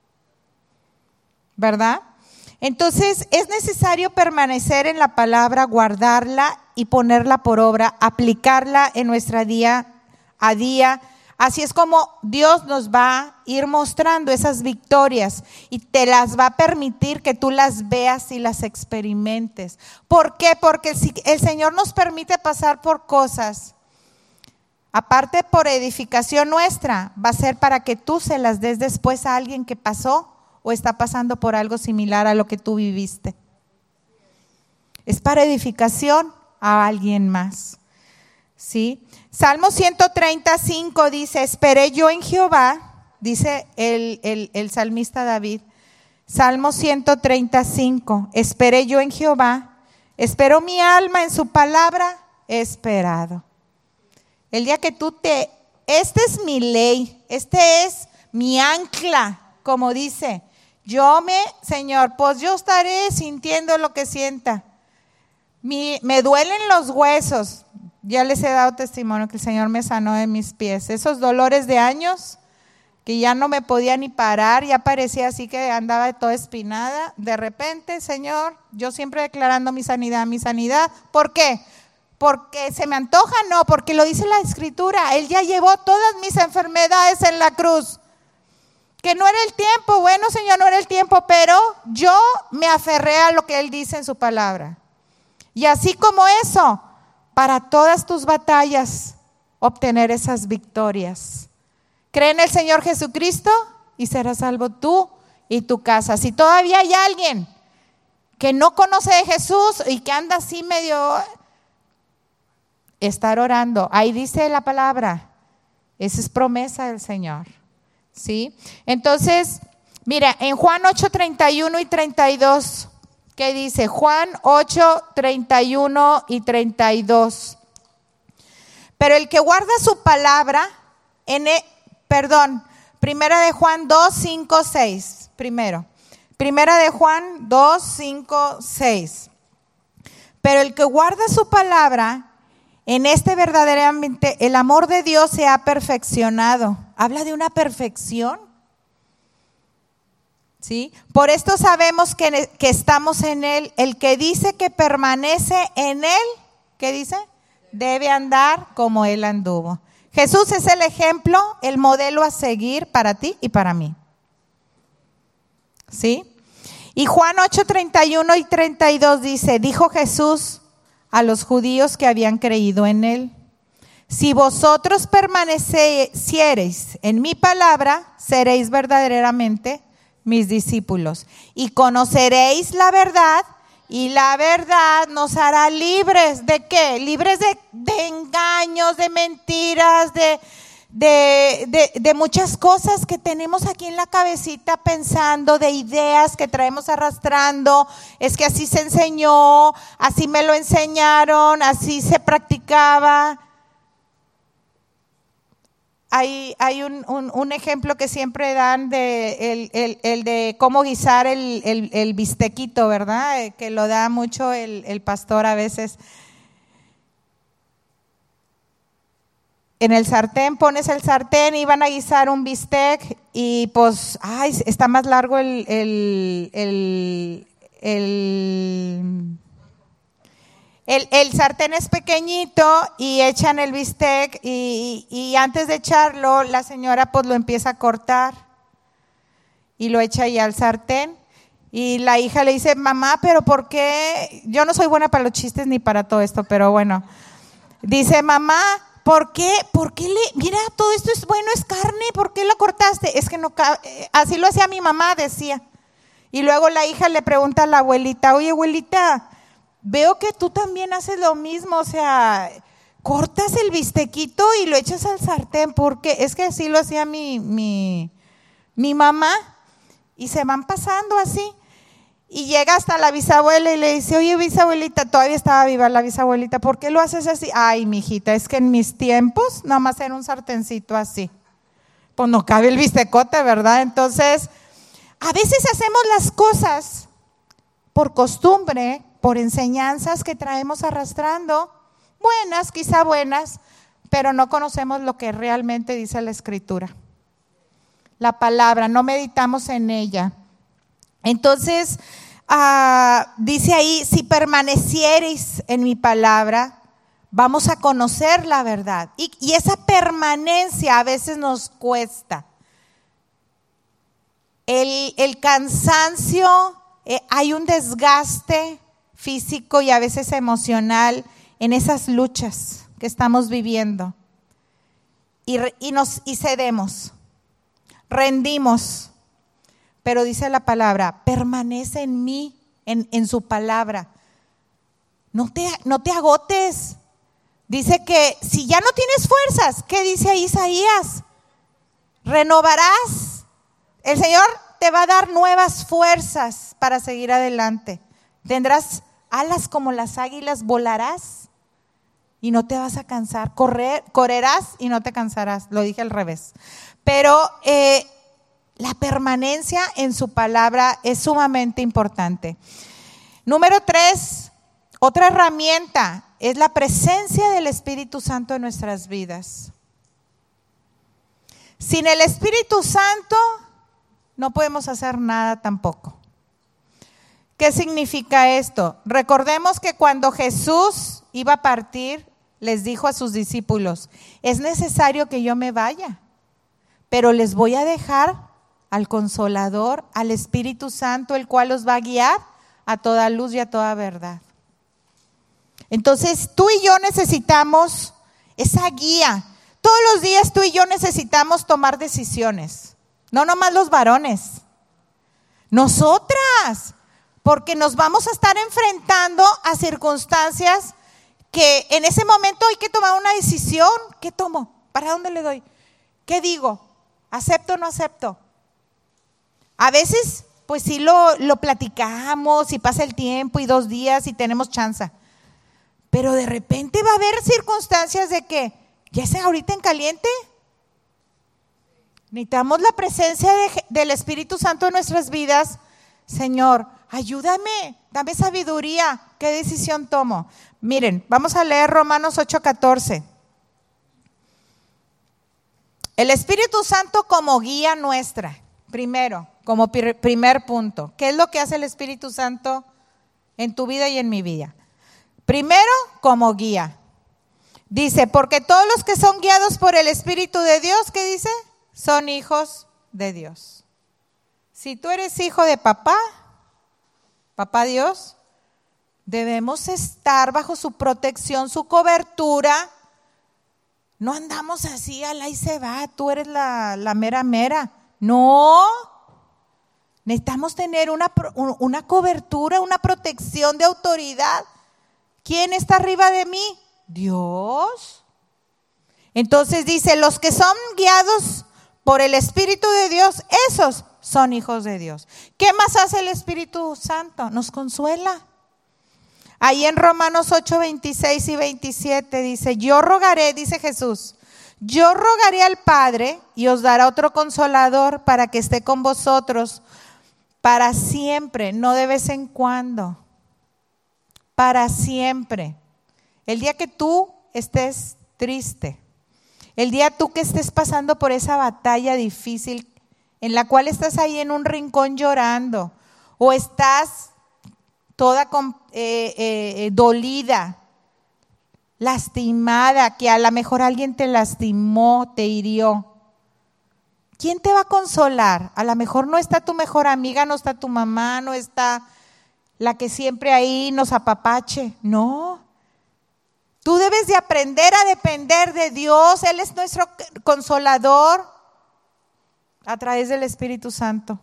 ¿verdad? Entonces es necesario permanecer en la palabra, guardarla y ponerla por obra, aplicarla en nuestra día a día. Así es como Dios nos va a ir mostrando esas victorias y te las va a permitir que tú las veas y las experimentes. ¿Por qué? Porque si el Señor nos permite pasar por cosas, aparte por edificación nuestra, va a ser para que tú se las des después a alguien que pasó o está pasando por algo similar a lo que tú viviste. Es para edificación a alguien más, ¿sí? Salmo ciento treinta y cinco dice, esperé yo en Jehová, dice el, el, el salmista David. Salmo ciento treinta y cinco, esperé yo en Jehová, esperó mi alma en su palabra, he esperado. El día que tú te, esta es mi ley, este es mi ancla, como dice, yo me, Señor, pues yo estaré sintiendo lo que sienta. Mi, me duelen los huesos. Ya les he dado testimonio que el Señor me sanó de mis pies. Esos dolores de años que ya no me podía ni parar, ya parecía así que andaba toda espinada. De repente, Señor, yo siempre declarando mi sanidad, mi sanidad. ¿Por qué? Porque se me antoja, no, porque lo dice la Escritura. Él ya llevó todas mis enfermedades en la cruz. Que no era el tiempo, bueno, Señor, no era el tiempo, pero yo me aferré a lo que Él dice en su palabra. Y así como eso, para todas tus batallas, obtener esas victorias. Cree en el Señor Jesucristo y serás salvo tú y tu casa. Si todavía hay alguien que no conoce de Jesús y que anda así medio, estar orando. Ahí dice la palabra, esa es promesa del Señor, ¿sí? Entonces, mira, en Juan ocho, treinta y uno y treinta y dos, ¿qué dice? Juan ocho, treinta y uno y treinta y dos. Pero el que guarda su palabra, en el, perdón, primera de Juan dos, cinco, seis, primero. Primera de Juan dos, cinco, seis. Pero el que guarda su palabra, en este verdaderamente el amor de Dios se ha perfeccionado. Habla de una perfección. ¿Sí? Por esto sabemos que, que estamos en Él. El que dice que permanece en Él, ¿qué dice? Debe andar como Él anduvo. Jesús es el ejemplo, el modelo a seguir para ti y para mí. ¿Sí? Y Juan ocho, treinta y uno y treinta y dos dice, dijo Jesús a los judíos que habían creído en Él, si vosotros permaneciereis en mi palabra, seréis verdaderamente mis discípulos, y conoceréis la verdad, y la verdad nos hará libres. ¿De qué? Libres de, de engaños, de mentiras, de, de, de, de muchas cosas que tenemos aquí en la cabecita pensando, de ideas que traemos arrastrando. Es que así se enseñó, así me lo enseñaron, así se practicaba. Hay, hay un, un, un ejemplo que siempre dan de el, el, el de cómo guisar el, el, el bistequito, ¿verdad? Que lo da mucho el, el pastor a veces. En el sartén, pones el sartén y van a guisar un bistec y pues, ay, está más largo el, el, el, el El, el sartén es pequeñito y echan el bistec y, y, y antes de echarlo la señora pues lo empieza a cortar y lo echa ahí al sartén Y la hija le dice, mamá, pero ¿por qué? Yo no soy buena para los chistes ni para todo esto, pero bueno. Dice, mamá, ¿por qué? ¿Por qué le? Mira, todo esto es bueno, es carne, ¿por qué lo cortaste? Es que no, así lo hacía mi mamá, decía. Y luego la hija le pregunta a la abuelita, oye, abuelita, veo que tú también haces lo mismo, o sea, cortas el bistequito y lo echas al sartén, porque es que así lo hacía mi, mi, mi mamá. Y se van pasando así. Y llega hasta la bisabuela y le dice, oye, bisabuelita, todavía estaba viva la bisabuelita, ¿por qué lo haces así? Ay, mijita, es que en mis tiempos nada más era un sartencito así. Pues no cabe el bistecote, ¿verdad? Entonces, a veces hacemos las cosas por costumbre, por enseñanzas que traemos arrastrando, buenas, quizá buenas, pero no conocemos lo que realmente dice la Escritura. La palabra, no meditamos en ella. Entonces, uh, dice ahí, si permaneciereis en mi palabra, vamos a conocer la verdad. Y, y esa permanencia a veces nos cuesta. El, el cansancio, eh, hay un desgaste físico y a veces emocional en esas luchas que estamos viviendo. Y, y, nos, y cedemos, rendimos. Pero dice la palabra, permanece en mí, en, en su palabra. No te, no te agotes. Dice que si ya no tienes fuerzas, ¿qué dice ahí Isaías? Renovarás. El Señor te va a dar nuevas fuerzas para seguir adelante. Tendrás alas como las águilas, volarás y no te vas a cansar. Correr, correrás y no te cansarás. Lo dije al revés. Pero eh, la permanencia en su palabra es sumamente importante. Número tres, otra herramienta es la presencia del Espíritu Santo en nuestras vidas. Sin el Espíritu Santo no podemos hacer nada tampoco. ¿Qué significa esto? Recordemos que cuando Jesús iba a partir, les dijo a sus discípulos, es necesario que yo me vaya, pero les voy a dejar al Consolador, al Espíritu Santo, el cual los va a guiar a toda luz y a toda verdad. Entonces tú y yo necesitamos esa guía. Todos los días tú y yo necesitamos tomar decisiones. No nomás los varones, nosotras, porque nos vamos a estar enfrentando a circunstancias que en ese momento hay que tomar una decisión. ¿Qué tomo? ¿Para dónde le doy? ¿Qué digo? ¿Acepto o no acepto? A veces, pues sí lo, lo platicamos y pasa el tiempo y dos días y tenemos chance. Pero de repente va a haber circunstancias de que, ya sea ahorita en caliente, necesitamos la presencia de, del Espíritu Santo en nuestras vidas. Señor, ayúdame, dame sabiduría. ¿Qué decisión tomo? Miren, vamos a leer Romanos ocho catorce. El Espíritu Santo como guía nuestra, primero, como primer punto. ¿Qué es lo que hace el Espíritu Santo en tu vida y en mi vida? Primero, como guía. Dice, porque todos los que son guiados por el Espíritu de Dios, ¿qué dice? Son hijos de Dios. Si tú eres hijo de papá, papá Dios, debemos estar bajo su protección, su cobertura. No andamos así, alá y se va, tú eres la, la mera mera. No, necesitamos tener una, una cobertura, una protección de autoridad. ¿Quién está arriba de mí? Dios. Entonces dice, los que son guiados por el Espíritu de Dios, esos son hijos de Dios. ¿Qué más hace el Espíritu Santo? Nos consuela. Ahí en Romanos ocho, veintiséis y veintisiete dice, yo rogaré, dice Jesús, yo rogaré al Padre y os dará otro consolador para que esté con vosotros para siempre, no de vez en cuando, para siempre. El día que tú estés triste, el día tú que estés pasando por esa batalla difícil en la cual estás ahí en un rincón llorando o estás toda eh, eh, dolida, lastimada, que a lo mejor alguien te lastimó, te hirió. ¿quién te va a consolar? A lo mejor no está tu mejor amiga, no está tu mamá, no está la que siempre ahí nos apapache. No. Tú debes de aprender a depender de Dios. Él es nuestro consolador a través del Espíritu Santo,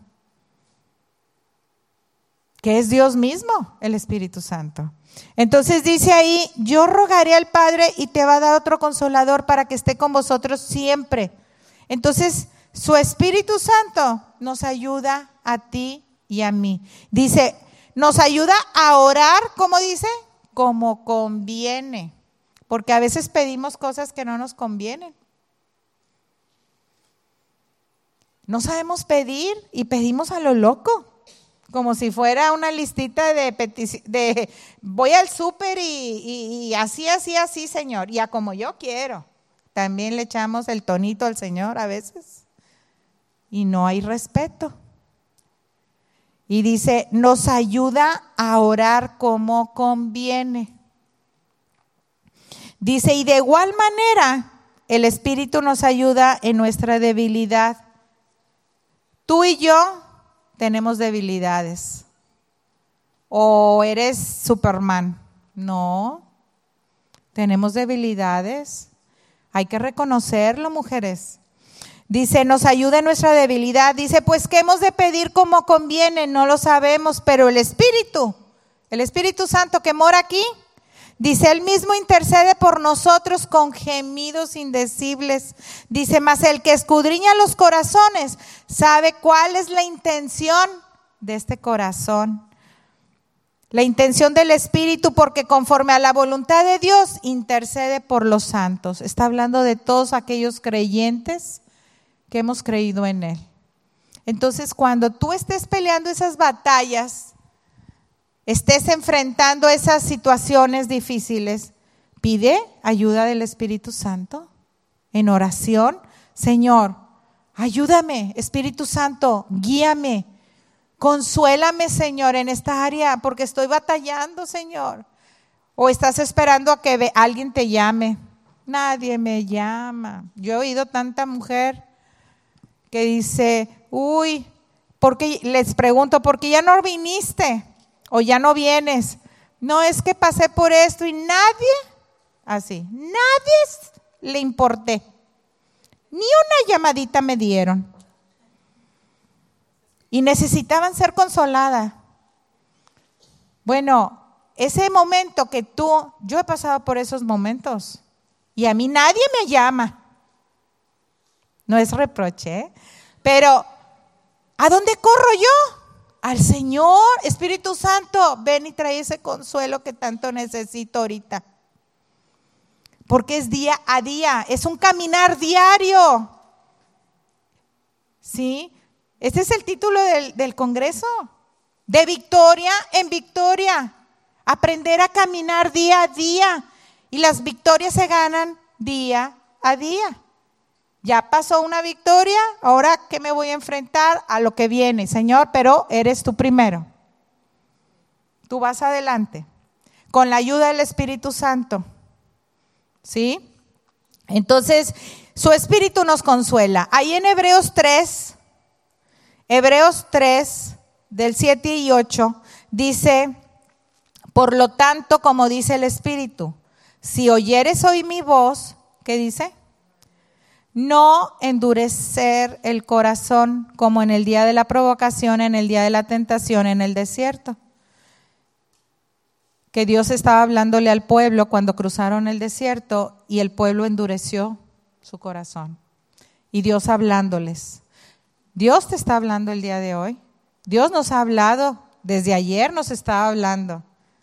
que es Dios mismo, el Espíritu Santo. Entonces dice ahí, yo rogaré al Padre y te va a dar otro consolador para que esté con vosotros siempre. Entonces, su Espíritu Santo nos ayuda a ti y a mí. Dice, nos ayuda a orar, ¿cómo dice? Como conviene. Porque a veces pedimos cosas que no nos convienen. No sabemos pedir y pedimos a lo loco. Como si fuera una listita de peticiones, de voy al súper y, y, y así, así, así, Señor, y a como yo quiero. También le echamos el tonito al Señor a veces y no hay respeto. Y dice, nos ayuda a orar como conviene. Dice, y de igual manera, el Espíritu nos ayuda en nuestra debilidad. Tú y yo tenemos debilidades. ¿O eres Superman? No, tenemos debilidades. Hay que reconocerlo, mujeres. Dice, nos ayuda en nuestra debilidad. Dice, pues, ¿qué hemos de pedir como conviene? No lo sabemos, pero el Espíritu, el Espíritu Santo que mora aquí, dice, Él mismo intercede por nosotros con gemidos indecibles. Dice, mas el que escudriña los corazones sabe cuál es la intención de este corazón. La intención del Espíritu, porque conforme a la voluntad de Dios intercede por los santos. Está hablando de todos aquellos creyentes que hemos creído en Él. Entonces, cuando tú estés peleando esas batallas, estés enfrentando esas situaciones difíciles, pide ayuda del Espíritu Santo en oración. Señor, ayúdame, Espíritu Santo, guíame, consuélame, Señor, en esta área porque estoy batallando, Señor. O estás esperando a que alguien te llame. Nadie me llama. Yo he oído tanta mujer que dice, uy, porque les pregunto, ¿por qué ya no viniste? O ya no vienes. No, es que pasé por esto y nadie, así, nadie le importé. Ni una llamadita me dieron. Y necesitaban ser consoladas. Bueno, ese momento que tú, yo he pasado por esos momentos y a mí nadie me llama. No es reproche, ¿eh? Pero ¿a dónde corro yo? Al Señor. Espíritu Santo, ven y trae ese consuelo que tanto necesito ahorita. Porque es día a día, es un caminar diario. ¿Sí? Este es el título del, del congreso. De victoria en victoria. Aprender a caminar día a día. Y las victorias se ganan día a día. Ya pasó una victoria, ahora ¿qué me voy a enfrentar? A lo que viene, Señor, pero eres tú primero. Tú vas adelante, con la ayuda del Espíritu Santo. ¿Sí? Entonces, su Espíritu nos consuela. Ahí en Hebreos tres, Hebreos tres, del siete y ocho, dice, por lo tanto, como dice el Espíritu, si oyeres hoy mi voz, ¿qué dice? No endurecer el corazón como en el día de la provocación, en el día de la tentación, en el desierto. Que Dios estaba hablándole al pueblo cuando cruzaron el desierto y el pueblo endureció su corazón. Y Dios hablándoles. Dios te está hablando el día de hoy. Dios nos ha hablado, desde ayer nos estaba hablando.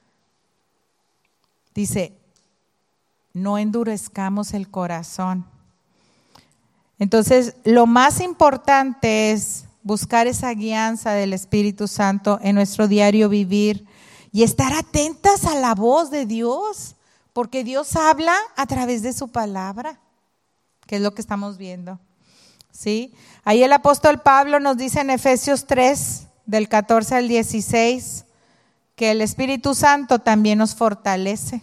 Dice, no endurezcamos el corazón. Entonces, lo más importante es buscar esa guianza del Espíritu Santo en nuestro diario vivir y estar atentas a la voz de Dios, porque Dios habla a través de su palabra, que es lo que estamos viendo. ¿Sí? Ahí el apóstol Pablo nos dice en Efesios tres, del catorce al dieciséis, que el Espíritu Santo también nos fortalece.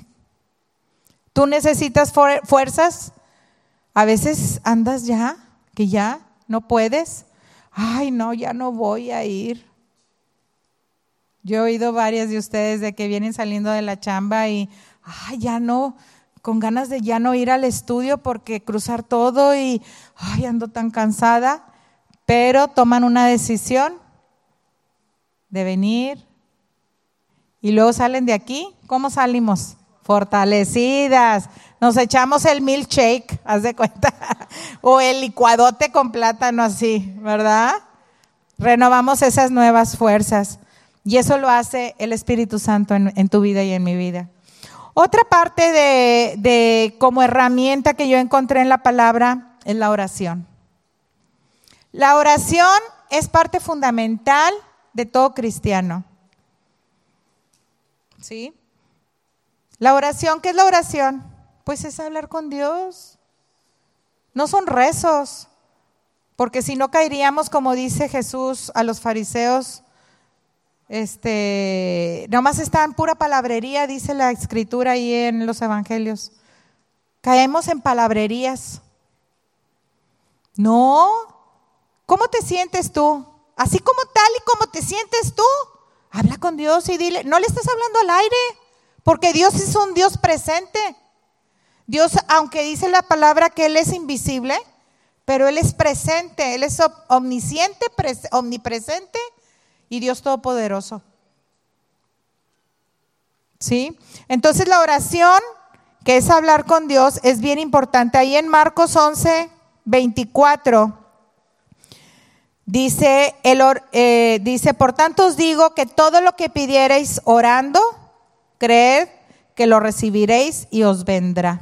¿Tú necesitas fuerzas? A veces andas ya, que ya ¿No puedes? Ay, no, ya no voy a ir. Yo he oído varias de ustedes de que vienen saliendo de la chamba y, ay, ya no, con ganas de ya no ir al estudio porque cruzar todo y, ay, ando tan cansada. Pero toman una decisión de venir y luego salen de aquí. ¿Cómo salimos? Fortalecidas. Nos echamos el milkshake, haz de cuenta, o el licuadote con plátano así, ¿verdad? Renovamos esas nuevas fuerzas y eso lo hace el Espíritu Santo en, en tu vida y en mi vida. Otra parte de, de como herramienta que yo encontré en la palabra es la oración. La oración es parte fundamental de todo cristiano. ¿Sí? La oración, ¿qué es la oración? Pues es hablar con Dios. No son rezos, porque si no caeríamos, como dice Jesús a los fariseos, este, nomás está en pura palabrería, dice la escritura ahí en los evangelios. Caemos en palabrerías. No. ¿Cómo te sientes tú? Así como tal y como te sientes tú, habla con Dios y dile, no le estás hablando al aire, porque Dios es un Dios presente. Dios, aunque dice la palabra que Él es invisible, pero Él es presente, Él es omnisciente, omnipresente y Dios todopoderoso. ¿Sí? Entonces la oración, que es hablar con Dios, es bien importante. Ahí en Marcos once, veinticuatro, dice, el, eh, dice, por tanto os digo que todo lo que pidiereis orando, creed que lo recibiréis y os vendrá.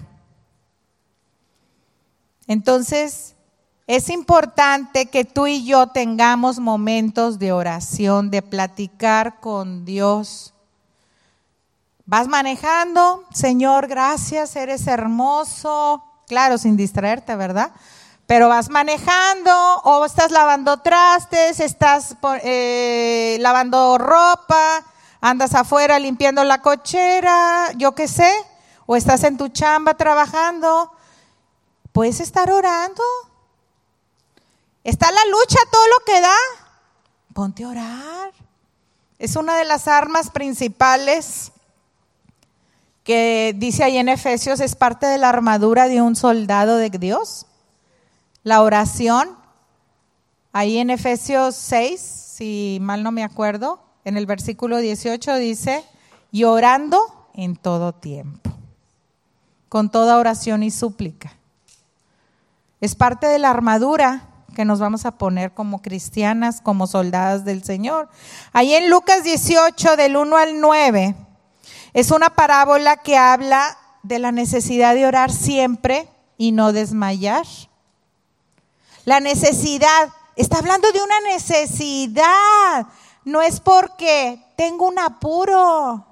Entonces, es importante que tú y yo tengamos momentos de oración, de platicar con Dios. Vas manejando, Señor, gracias, eres hermoso. Claro, sin distraerte, ¿verdad? Pero vas manejando o estás lavando trastes, estás eh, lavando ropa, andas afuera limpiando la cochera, yo qué sé, o estás en tu chamba trabajando. Puedes estar orando. Está la lucha, todo lo que da. Ponte a orar. Es una de las armas principales que dice ahí en Efesios, es parte de la armadura de un soldado de Dios. La oración, ahí en Efesios seis, si mal no me acuerdo, en el versículo dieciocho dice, y orando en todo tiempo, con toda oración y súplica. Es parte de la armadura que nos vamos a poner como cristianas, como soldadas del Señor. Ahí en Lucas dieciocho, del uno al nueve, es una parábola que habla de la necesidad de orar siempre y no desmayar. La necesidad, está hablando de una necesidad, no es porque tengo un apuro.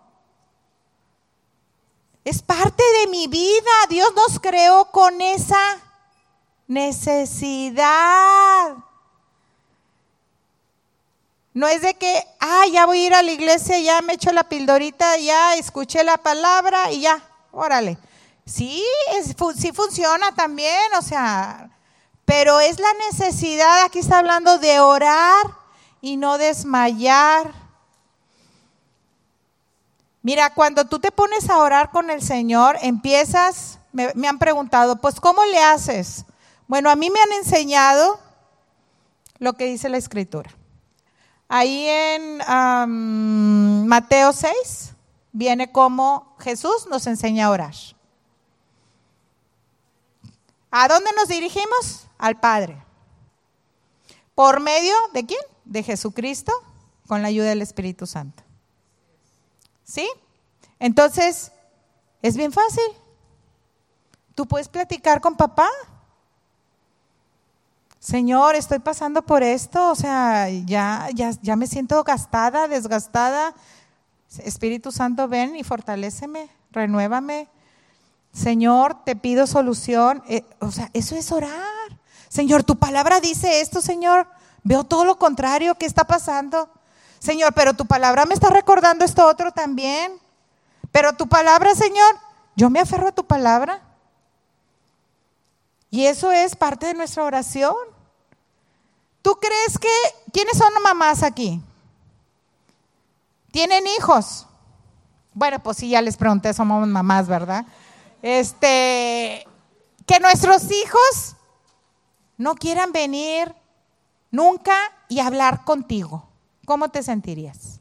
Es parte de mi vida, Dios nos creó con esa necesidad. No es de que, ah, ya voy a ir a la iglesia, ya me echo la pildorita, ya escuché la palabra y ya, órale. Sí, es, sí funciona también, o sea, pero es la necesidad, aquí está hablando de orar y no desmayar. Mira, cuando tú te pones a orar con el Señor, empiezas, me, me han preguntado, pues ¿cómo le haces? Bueno, a mí me han enseñado lo que dice la Escritura. Ahí en um, Mateo seis viene como Jesús nos enseña a orar. ¿A dónde nos dirigimos? Al Padre. ¿Por medio de quién? De Jesucristo, con la ayuda del Espíritu Santo. ¿Sí? Entonces, es bien fácil. Tú puedes platicar con papá. Señor, estoy pasando por esto, o sea, ya, ya, ya me siento gastada, desgastada. Espíritu Santo, ven y fortaléceme, renuévame. Señor, te pido solución. Eh, o sea, eso es orar. Señor, tu palabra dice esto, Señor. Veo todo lo contrario, ¿qué está pasando? Señor, pero tu palabra me está recordando esto otro también. Pero tu palabra, Señor, yo me aferro a tu palabra. Y eso es parte de nuestra oración. ¿Tú crees que, quiénes son mamás aquí? ¿Tienen hijos? Bueno, pues sí, ya les pregunté, somos mamás, ¿verdad? Este, que nuestros hijos no quieran venir nunca y hablar contigo. ¿Cómo te sentirías?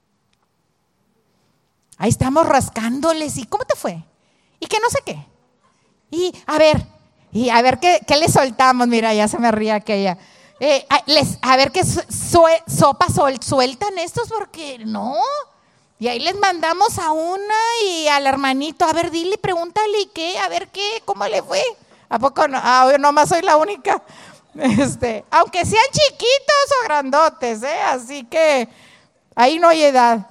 Ahí estamos rascándoles. ¿Y cómo te fue? Y que no sé qué. Y a ver, y a ver qué, qué les soltamos. Mira, ya se me ría aquella. Eh, a, les, a ver qué so, sopa sol, sueltan estos, porque no. Y ahí les mandamos a una y al hermanito. A ver, dile, pregúntale, ¿y qué? A ver qué, ¿cómo le fue? ¿A poco no? Ah, nomás soy la única. Este, aunque sean chiquitos o grandotes, ¿eh? Así que ahí no hay edad.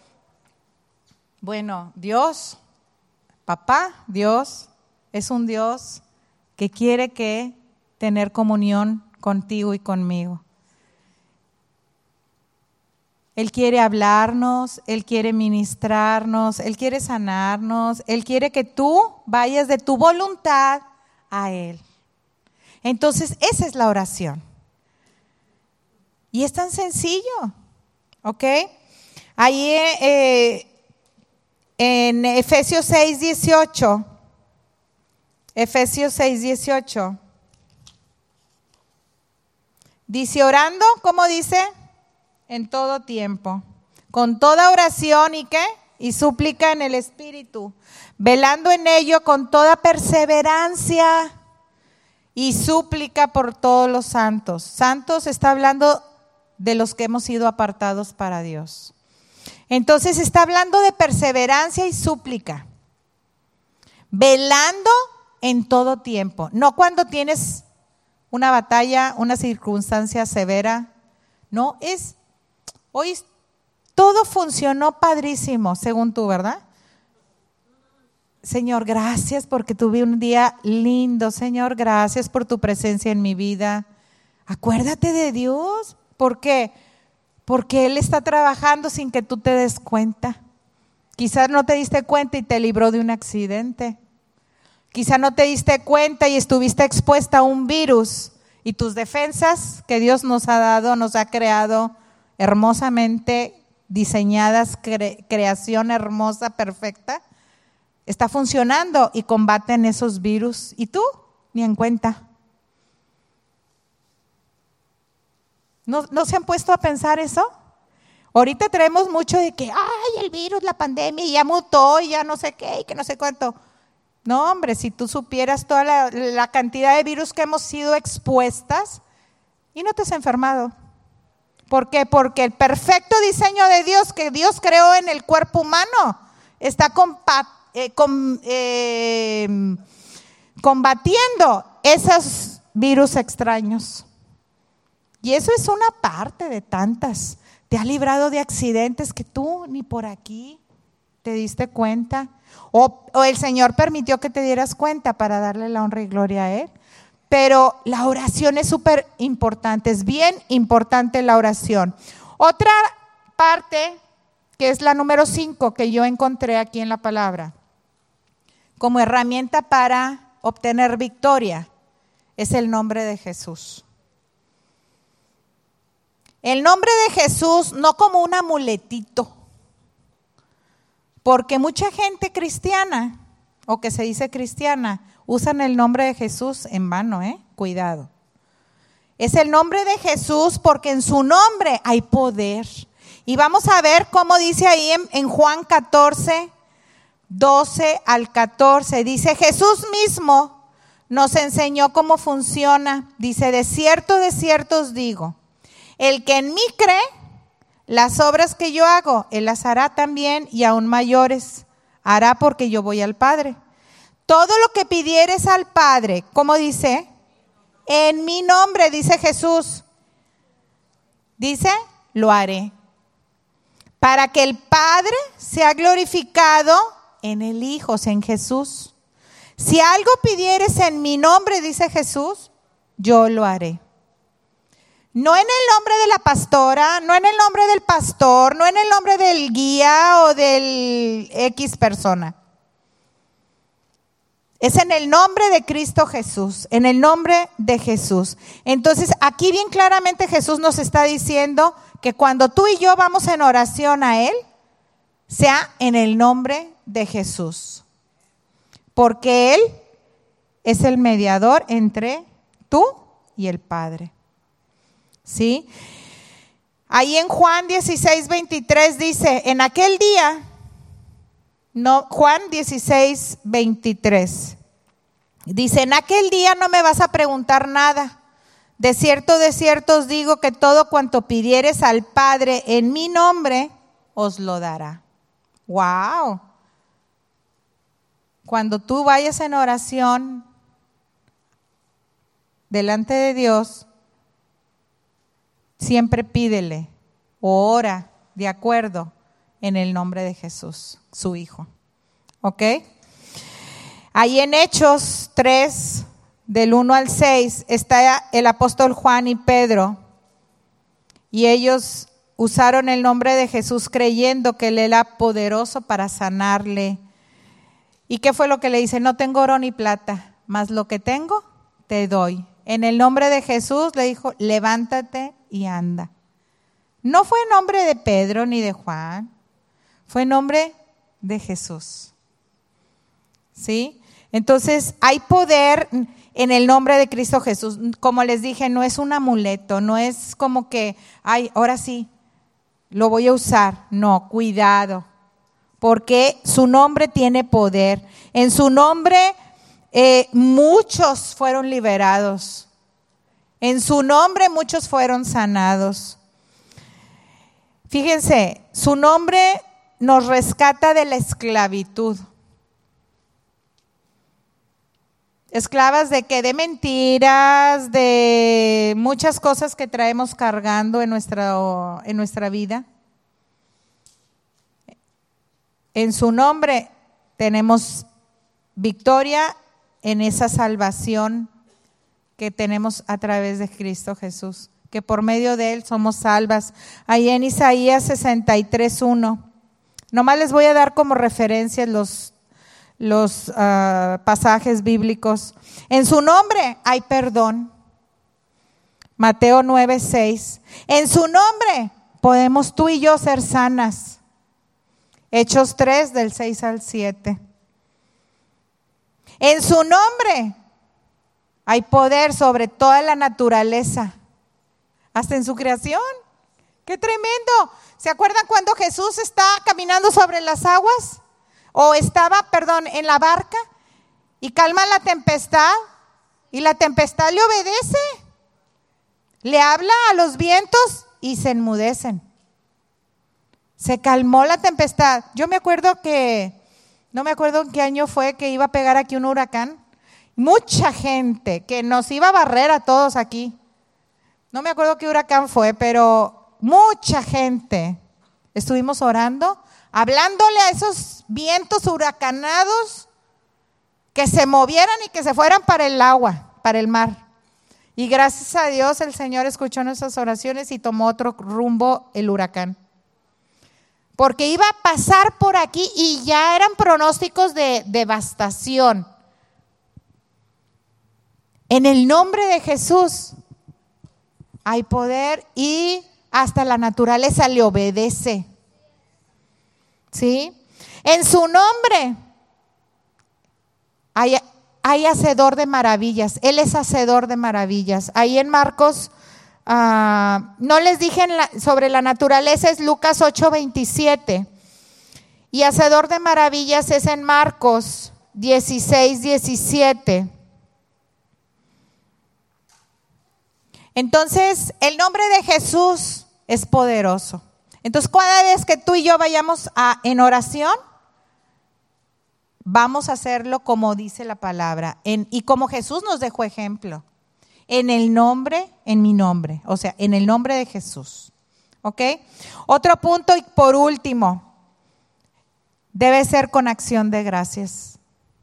Bueno, Dios, papá, Dios, es un Dios que quiere que tener comunión contigo y conmigo. Él quiere hablarnos, Él quiere ministrarnos, Él quiere sanarnos, Él quiere que tú vayas de tu voluntad a Él. Entonces, esa es la oración. Y es tan sencillo, ¿ok? Ahí eh, en Efesios seis dieciocho, Efesios seis dieciocho, dice orando, ¿cómo dice? En todo tiempo, con toda oración y ¿qué? Y súplica en el Espíritu, velando en ello con toda perseverancia y súplica por todos los santos. Santos está hablando de los que hemos sido apartados para Dios. Entonces está hablando de perseverancia y súplica. Velando en todo tiempo. No cuando tienes una batalla, una circunstancia severa. No, es, hoy todo funcionó padrísimo, según tú, ¿verdad? Señor, gracias porque tuve un día lindo. Señor, gracias por tu presencia en mi vida. Acuérdate de Dios. ¿Por qué? Porque Él está trabajando sin que tú te des cuenta. Quizás no te diste cuenta y te libró de un accidente. Quizás no te diste cuenta y estuviste expuesta a un virus. Y tus defensas que Dios nos ha dado, nos ha creado hermosamente diseñadas, cre- creación hermosa, perfecta, está funcionando y combaten esos virus. ¿Y tú? Ni en cuenta. ¿No, ¿No se han puesto a pensar eso? Ahorita traemos mucho de que, ay, el virus, la pandemia, y ya mutó, y ya no sé qué, y que no sé cuánto. No, hombre, si tú supieras toda la, la cantidad de virus que hemos sido expuestas y no te has enfermado. ¿Por qué? Porque el perfecto diseño de Dios que Dios creó en el cuerpo humano está compa, eh, com, eh, combatiendo esos virus extraños. Y eso es una parte de tantas. Te ha librado de accidentes que tú ni por aquí te diste cuenta. O, o el Señor permitió que te dieras cuenta para darle la honra y gloria a Él. Pero la oración es súper importante, es bien importante la oración. Otra parte, que es la número cinco, que yo encontré aquí en la palabra, como herramienta para obtener victoria, es el nombre de Jesús. El nombre de Jesús no como un amuletito, porque mucha gente cristiana, o que se dice cristiana, usan el nombre de Jesús en vano, ¿eh? Cuidado. Es el nombre de Jesús porque en su nombre hay poder. Y vamos a ver cómo dice ahí en, en Juan catorce, doce al catorce. Dice, Jesús mismo nos enseñó cómo funciona. Dice, de cierto, de cierto os digo, el que en mí cree, las obras que yo hago, Él las hará también y aún mayores hará porque yo voy al Padre. Todo lo que pidieres al Padre, ¿cómo dice? En mi nombre, dice Jesús. Dice, lo haré. Para que el Padre sea glorificado en el Hijo, o sea, en Jesús. Si algo pidieres en mi nombre, dice Jesús, yo lo haré. No en el nombre de la pastora, no en el nombre del pastor, no en el nombre del guía o del X persona. Es en el nombre de Cristo Jesús, en el nombre de Jesús. Entonces, aquí bien claramente Jesús nos está diciendo que cuando tú y yo vamos en oración a Él, sea en el nombre de Jesús. Porque Él es el mediador entre tú y el Padre. ¿Sí? Ahí en Juan dieciséis, veintitrés dice, en aquel día, no, Juan dieciséis, veintitrés, dice, en aquel día no me vas a preguntar nada. De cierto, de cierto os digo que todo cuanto pidieres al Padre en mi nombre, os lo dará. ¡Wow! Cuando tú vayas en oración delante de Dios, siempre pídele o ora de acuerdo en el nombre de Jesús, su Hijo. ¿Ok? Ahí en Hechos tres, del uno al seis, está el apóstol Juan y Pedro. Y ellos usaron el nombre de Jesús creyendo que Él era poderoso para sanarle. ¿Y qué fue lo que le dice? No tengo oro ni plata, mas lo que tengo te doy. En el nombre de Jesús le dijo, levántate y anda. No fue en nombre de Pedro ni de Juan, fue en nombre de Jesús. ¿Sí? Entonces hay poder en el nombre de Cristo Jesús. Como les dije, no es un amuleto, no es como que, ay, ahora sí, lo voy a usar. No, cuidado, porque su nombre tiene poder. En su nombre eh, muchos fueron liberados. En su nombre muchos fueron sanados. Fíjense, su nombre nos rescata de la esclavitud. Esclavas de qué? De mentiras, de muchas cosas que traemos cargando en nuestra, en nuestra vida. En su nombre tenemos victoria en esa salvación que tenemos a través de Cristo Jesús, que por medio de Él somos salvas. Ahí en Isaías sesenta y tres, uno. Nomás les voy a dar como referencias los, los uh, pasajes bíblicos. En su nombre hay perdón. Mateo nueve, seis. En su nombre podemos tú y yo ser sanas. Hechos tres, del seis al siete. En su nombre hay poder sobre toda la naturaleza, hasta en su creación. ¡Qué tremendo! ¿Se acuerdan cuando Jesús está caminando sobre las aguas? O estaba, perdón, en la barca y calma la tempestad y la tempestad le obedece. Le habla a los vientos y se enmudecen. Se calmó la tempestad. Yo me acuerdo que, no me acuerdo en qué año fue que iba a pegar aquí un huracán. Mucha gente que nos iba a barrer a todos aquí. No me acuerdo qué huracán fue, pero mucha gente. Estuvimos orando, hablándole a esos vientos huracanados que se movieran y que se fueran para el agua, para el mar. Y gracias a Dios el Señor escuchó nuestras oraciones y tomó otro rumbo el huracán. Porque iba a pasar por aquí y ya eran pronósticos de devastación. En el nombre de Jesús hay poder y hasta la naturaleza le obedece. ¿Sí? En su nombre hay, hay hacedor de maravillas. Él es hacedor de maravillas. Ahí en Marcos, uh, no les dije en la, sobre la naturaleza, es Lucas ocho, veintisiete. Y hacedor de maravillas es en Marcos dieciséis, diecisiete. Entonces, el nombre de Jesús es poderoso. Entonces, cada vez que tú y yo vayamos a, en oración, vamos a hacerlo como dice la palabra en, y como Jesús nos dejó ejemplo. En el nombre, en mi nombre, o sea, en el nombre de Jesús. ¿Ok? Otro punto y por último, debe ser con acción de gracias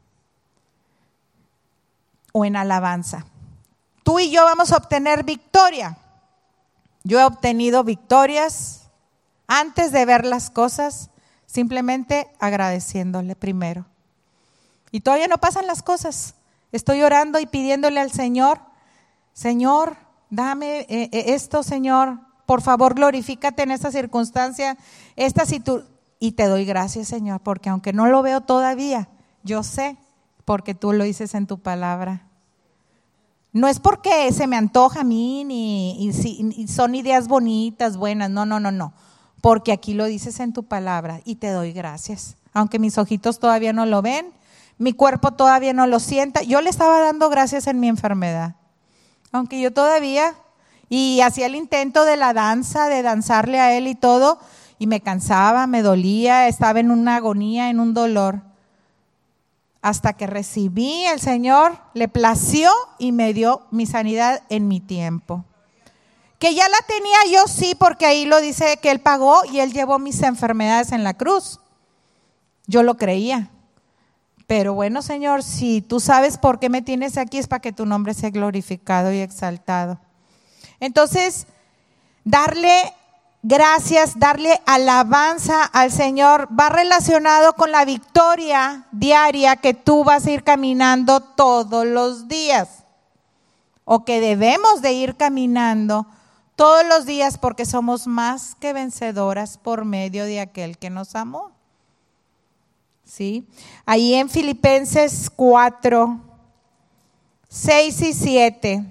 o en alabanza. Tú y yo vamos a obtener victoria. Yo he obtenido victorias antes de ver las cosas, simplemente agradeciéndole primero. Y todavía no pasan las cosas. Estoy orando y pidiéndole al Señor, Señor, dame eh, esto, Señor, por favor glorifícate en esta circunstancia, esta situ- y te doy gracias, Señor, porque aunque no lo veo todavía, yo sé, porque tú lo dices en tu palabra. No es porque se me antoja a mí, ni, ni, ni son ideas bonitas, buenas, no, no, no, no, porque aquí lo dices en tu palabra y te doy gracias. Aunque mis ojitos todavía no lo ven, mi cuerpo todavía no lo sienta, yo le estaba dando gracias en mi enfermedad. Aunque yo todavía, y hacía el intento de la danza, de danzarle a él y todo, y me cansaba, me dolía, estaba en una agonía, en un dolor. Hasta que recibí, el Señor le plació y me dio mi sanidad en mi tiempo. Que ya la tenía yo, sí, porque ahí lo dice que Él pagó y Él llevó mis enfermedades en la cruz. Yo lo creía. Pero bueno, Señor, si tú sabes por qué me tienes aquí, es para que tu nombre sea glorificado y exaltado. Entonces, darle gracias, darle alabanza al Señor va relacionado con la victoria diaria que tú vas a ir caminando todos los días, o que debemos de ir caminando todos los días, porque somos más que vencedoras por medio de aquel que nos amó. ¿Sí? Ahí en Filipenses cuatro, seis y siete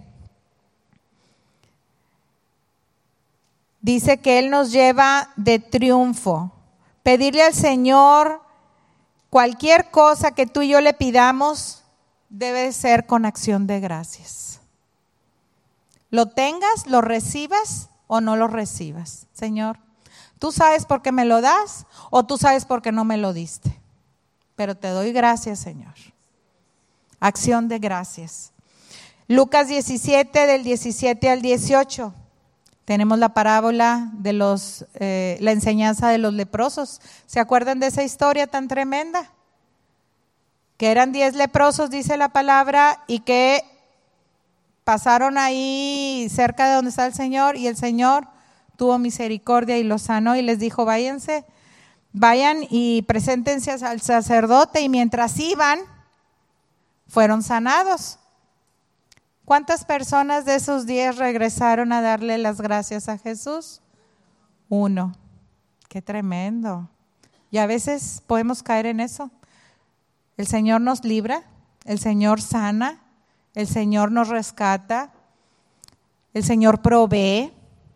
dice que Él nos lleva de triunfo. Pedirle al Señor cualquier cosa que tú y yo le pidamos debe ser con acción de gracias. Lo tengas, lo recibas o no lo recibas. Señor, tú sabes por qué me lo das o tú sabes por qué no me lo diste. Pero te doy gracias, Señor. Acción de gracias. Lucas diecisiete, del diecisiete al dieciocho. Tenemos la parábola de los, eh, la enseñanza de los leprosos. ¿Se acuerdan de esa historia tan tremenda? Que eran diez leprosos, dice la palabra, y que pasaron ahí cerca de donde está el Señor, y el Señor tuvo misericordia y los sanó y les dijo, váyanse, vayan y preséntense al sacerdote, y mientras iban, fueron sanados. ¿Cuántas personas de esos diez regresaron a darle las gracias a Jesús? Uno. Qué tremendo. Y a veces podemos caer en eso. El Señor nos libra, el Señor sana, el Señor nos rescata, el Señor provee.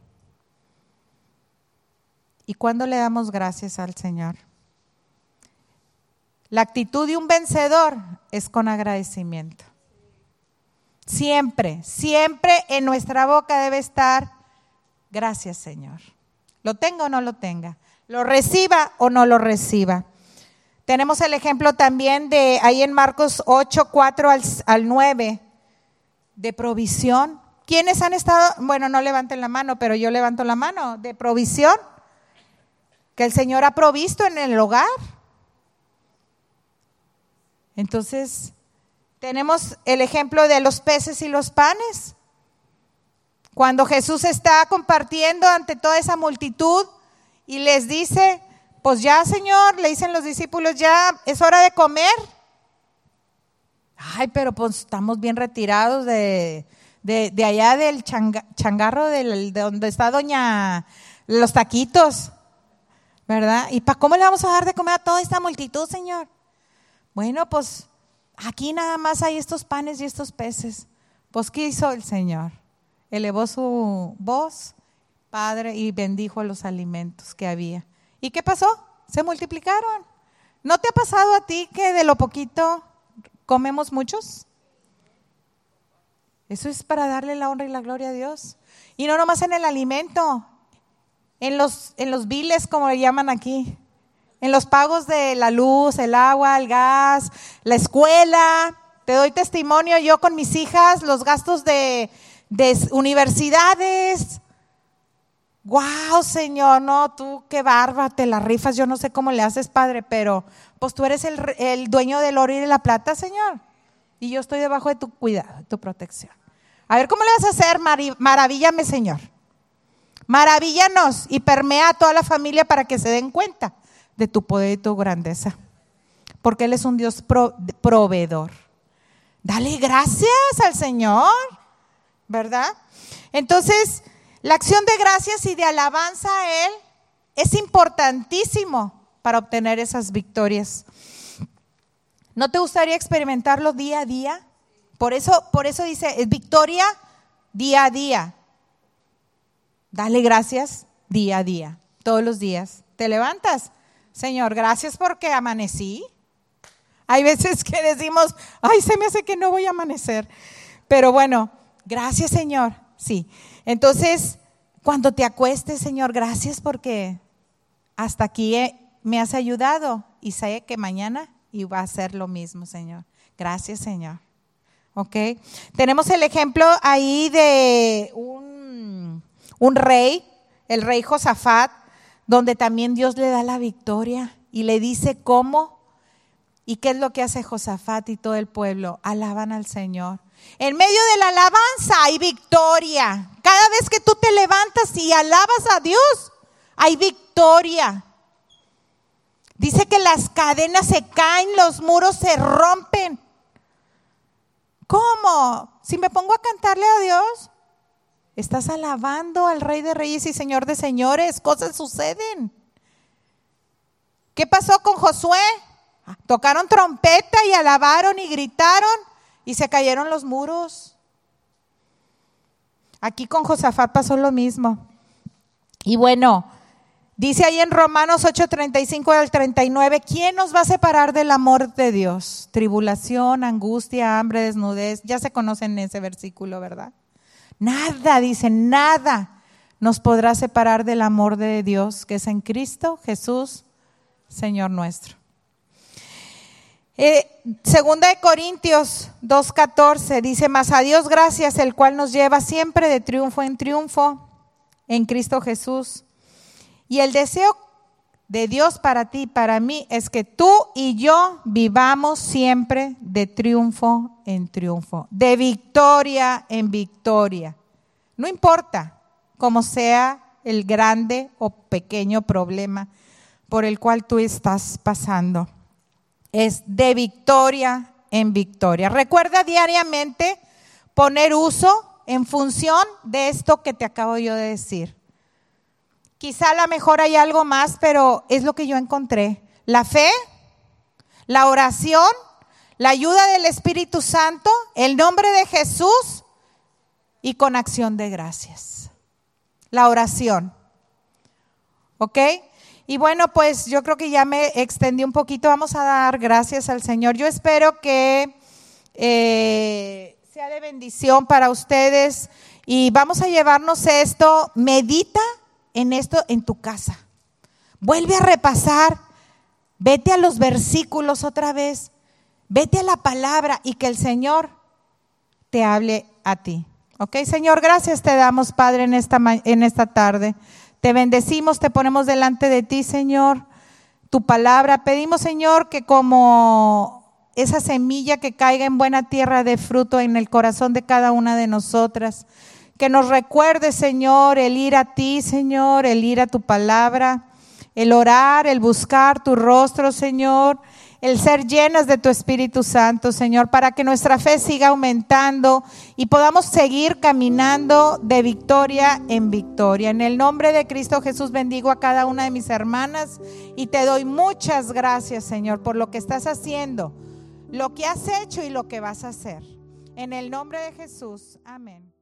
¿Y cuándo le damos gracias al Señor? La actitud de un vencedor es con agradecimiento. Siempre, siempre en nuestra boca debe estar, gracias, Señor. Lo tenga o no lo tenga, lo reciba o no lo reciba. Tenemos el ejemplo también de ahí en Marcos ocho, cuatro al nueve, de provisión. ¿Quiénes han estado? Bueno, no levanten la mano, pero yo levanto la mano, de provisión, que el Señor ha provisto en el hogar. Entonces, tenemos el ejemplo de los peces y los panes. Cuando Jesús está compartiendo ante toda esa multitud y les dice, pues ya, Señor, le dicen los discípulos, ya es hora de comer. Ay, pero pues estamos bien retirados de, de, de allá del changa, changarro, del, de donde está doña, los taquitos, ¿verdad? ¿Y para cómo le vamos a dar de comer a toda esta multitud, Señor? Bueno, pues aquí nada más hay estos panes y estos peces. Pues ¿qué hizo el Señor? Elevó su voz, Padre, y bendijo los alimentos que había. ¿Y qué pasó? Se multiplicaron. ¿No te ha pasado a ti que de lo poquito comemos muchos? Eso es para darle la honra y la gloria a Dios. Y no nomás en el alimento, en los, en los biles, como le llaman aquí. En los pagos de la luz, el agua, el gas, la escuela. Te doy testimonio yo con mis hijas, los gastos de, de universidades. ¡Guau, Señor! No, tú qué barba, te la rifas. Yo no sé cómo le haces, Padre, pero pues tú eres el, el dueño del oro y de la plata, Señor. Y yo estoy debajo de tu cuidado, de tu protección. A ver, ¿cómo le vas a hacer? Mar- maravíllame, Señor. Maravíllanos y permea a toda la familia para que se den cuenta de tu poder y tu grandeza. porque Él es un Dios pro, proveedor. Dale gracias al Señor, ¿verdad? Entonces, la acción de gracias y de alabanza a Él es importantísimo para obtener esas victorias. ¿No te gustaría experimentarlo día a día? Por eso, por eso dice, es victoria día a día. Dale gracias día a día, todos los días. Te levantas, Señor, gracias porque amanecí. Hay veces que decimos, ay, se me hace que no voy a amanecer. Pero bueno, gracias, Señor. Sí. Entonces, cuando te acuestes, Señor, gracias porque hasta aquí me has ayudado y sé que mañana iba a ser lo mismo, Señor. Gracias, Señor. ¿Ok? Tenemos el ejemplo ahí de un, un rey, el rey Josafat, donde también Dios le da la victoria y le dice cómo y qué es lo que hace Josafat y todo el pueblo. Alaban al Señor. En medio de la alabanza hay victoria. Cada vez que tú te levantas y alabas a Dios, hay victoria. Dice que las cadenas se caen, los muros se rompen. ¿Cómo? Si me pongo a cantarle a Dios, estás alabando al Rey de Reyes y Señor de Señores, cosas suceden. ¿Qué pasó con Josué? Tocaron trompeta y alabaron y gritaron y se cayeron los muros. Aquí con Josafat pasó lo mismo. Y bueno, dice ahí en Romanos ocho, treinta y cinco al treinta y nueve, ¿quién nos va a separar del amor de Dios? Tribulación, angustia, hambre, desnudez. Ya se conocen ese versículo, ¿verdad? Nada, dice, nada nos podrá separar del amor de Dios, que es en Cristo Jesús, Señor nuestro. Eh, segunda de Corintios dos catorce dice, mas a Dios gracias, el cual nos lleva siempre de triunfo en triunfo en Cristo Jesús. Y el deseo de Dios para ti y para mí es que tú y yo vivamos siempre de triunfo en triunfo, de victoria en victoria. No importa cómo sea el grande o pequeño problema por el cual tú estás pasando. Es de victoria en victoria. Recuerda diariamente poner uso en función de esto que te acabo yo de decir. Quizá a lo mejor hay algo más, pero es lo que yo encontré. La fe, la oración, la ayuda del Espíritu Santo, el nombre de Jesús y con acción de gracias. La oración. ¿Ok? Y bueno, pues yo creo que ya me extendí un poquito. Vamos a dar gracias al Señor. Yo espero que eh, sea de bendición para ustedes y vamos a llevarnos esto. Medita en esto en tu casa. Vuelve a repasar. Vete a los versículos otra vez. Vete a la palabra y que el Señor te hable a ti. Ok, Señor, gracias te damos, Padre, en esta, en esta tarde. Te bendecimos, te ponemos delante de ti, Señor, tu palabra. Pedimos, Señor, que como esa semilla que caiga en buena tierra de fruto en el corazón de cada una de nosotras, que nos recuerde, Señor, el ir a ti, Señor, el ir a tu palabra, el orar, el buscar tu rostro, Señor, el ser llenas de tu Espíritu Santo, Señor, para que nuestra fe siga aumentando y podamos seguir caminando de victoria en victoria. En el nombre de Cristo Jesús bendigo a cada una de mis hermanas y te doy muchas gracias, Señor, por lo que estás haciendo, lo que has hecho y lo que vas a hacer. En el nombre de Jesús, amén.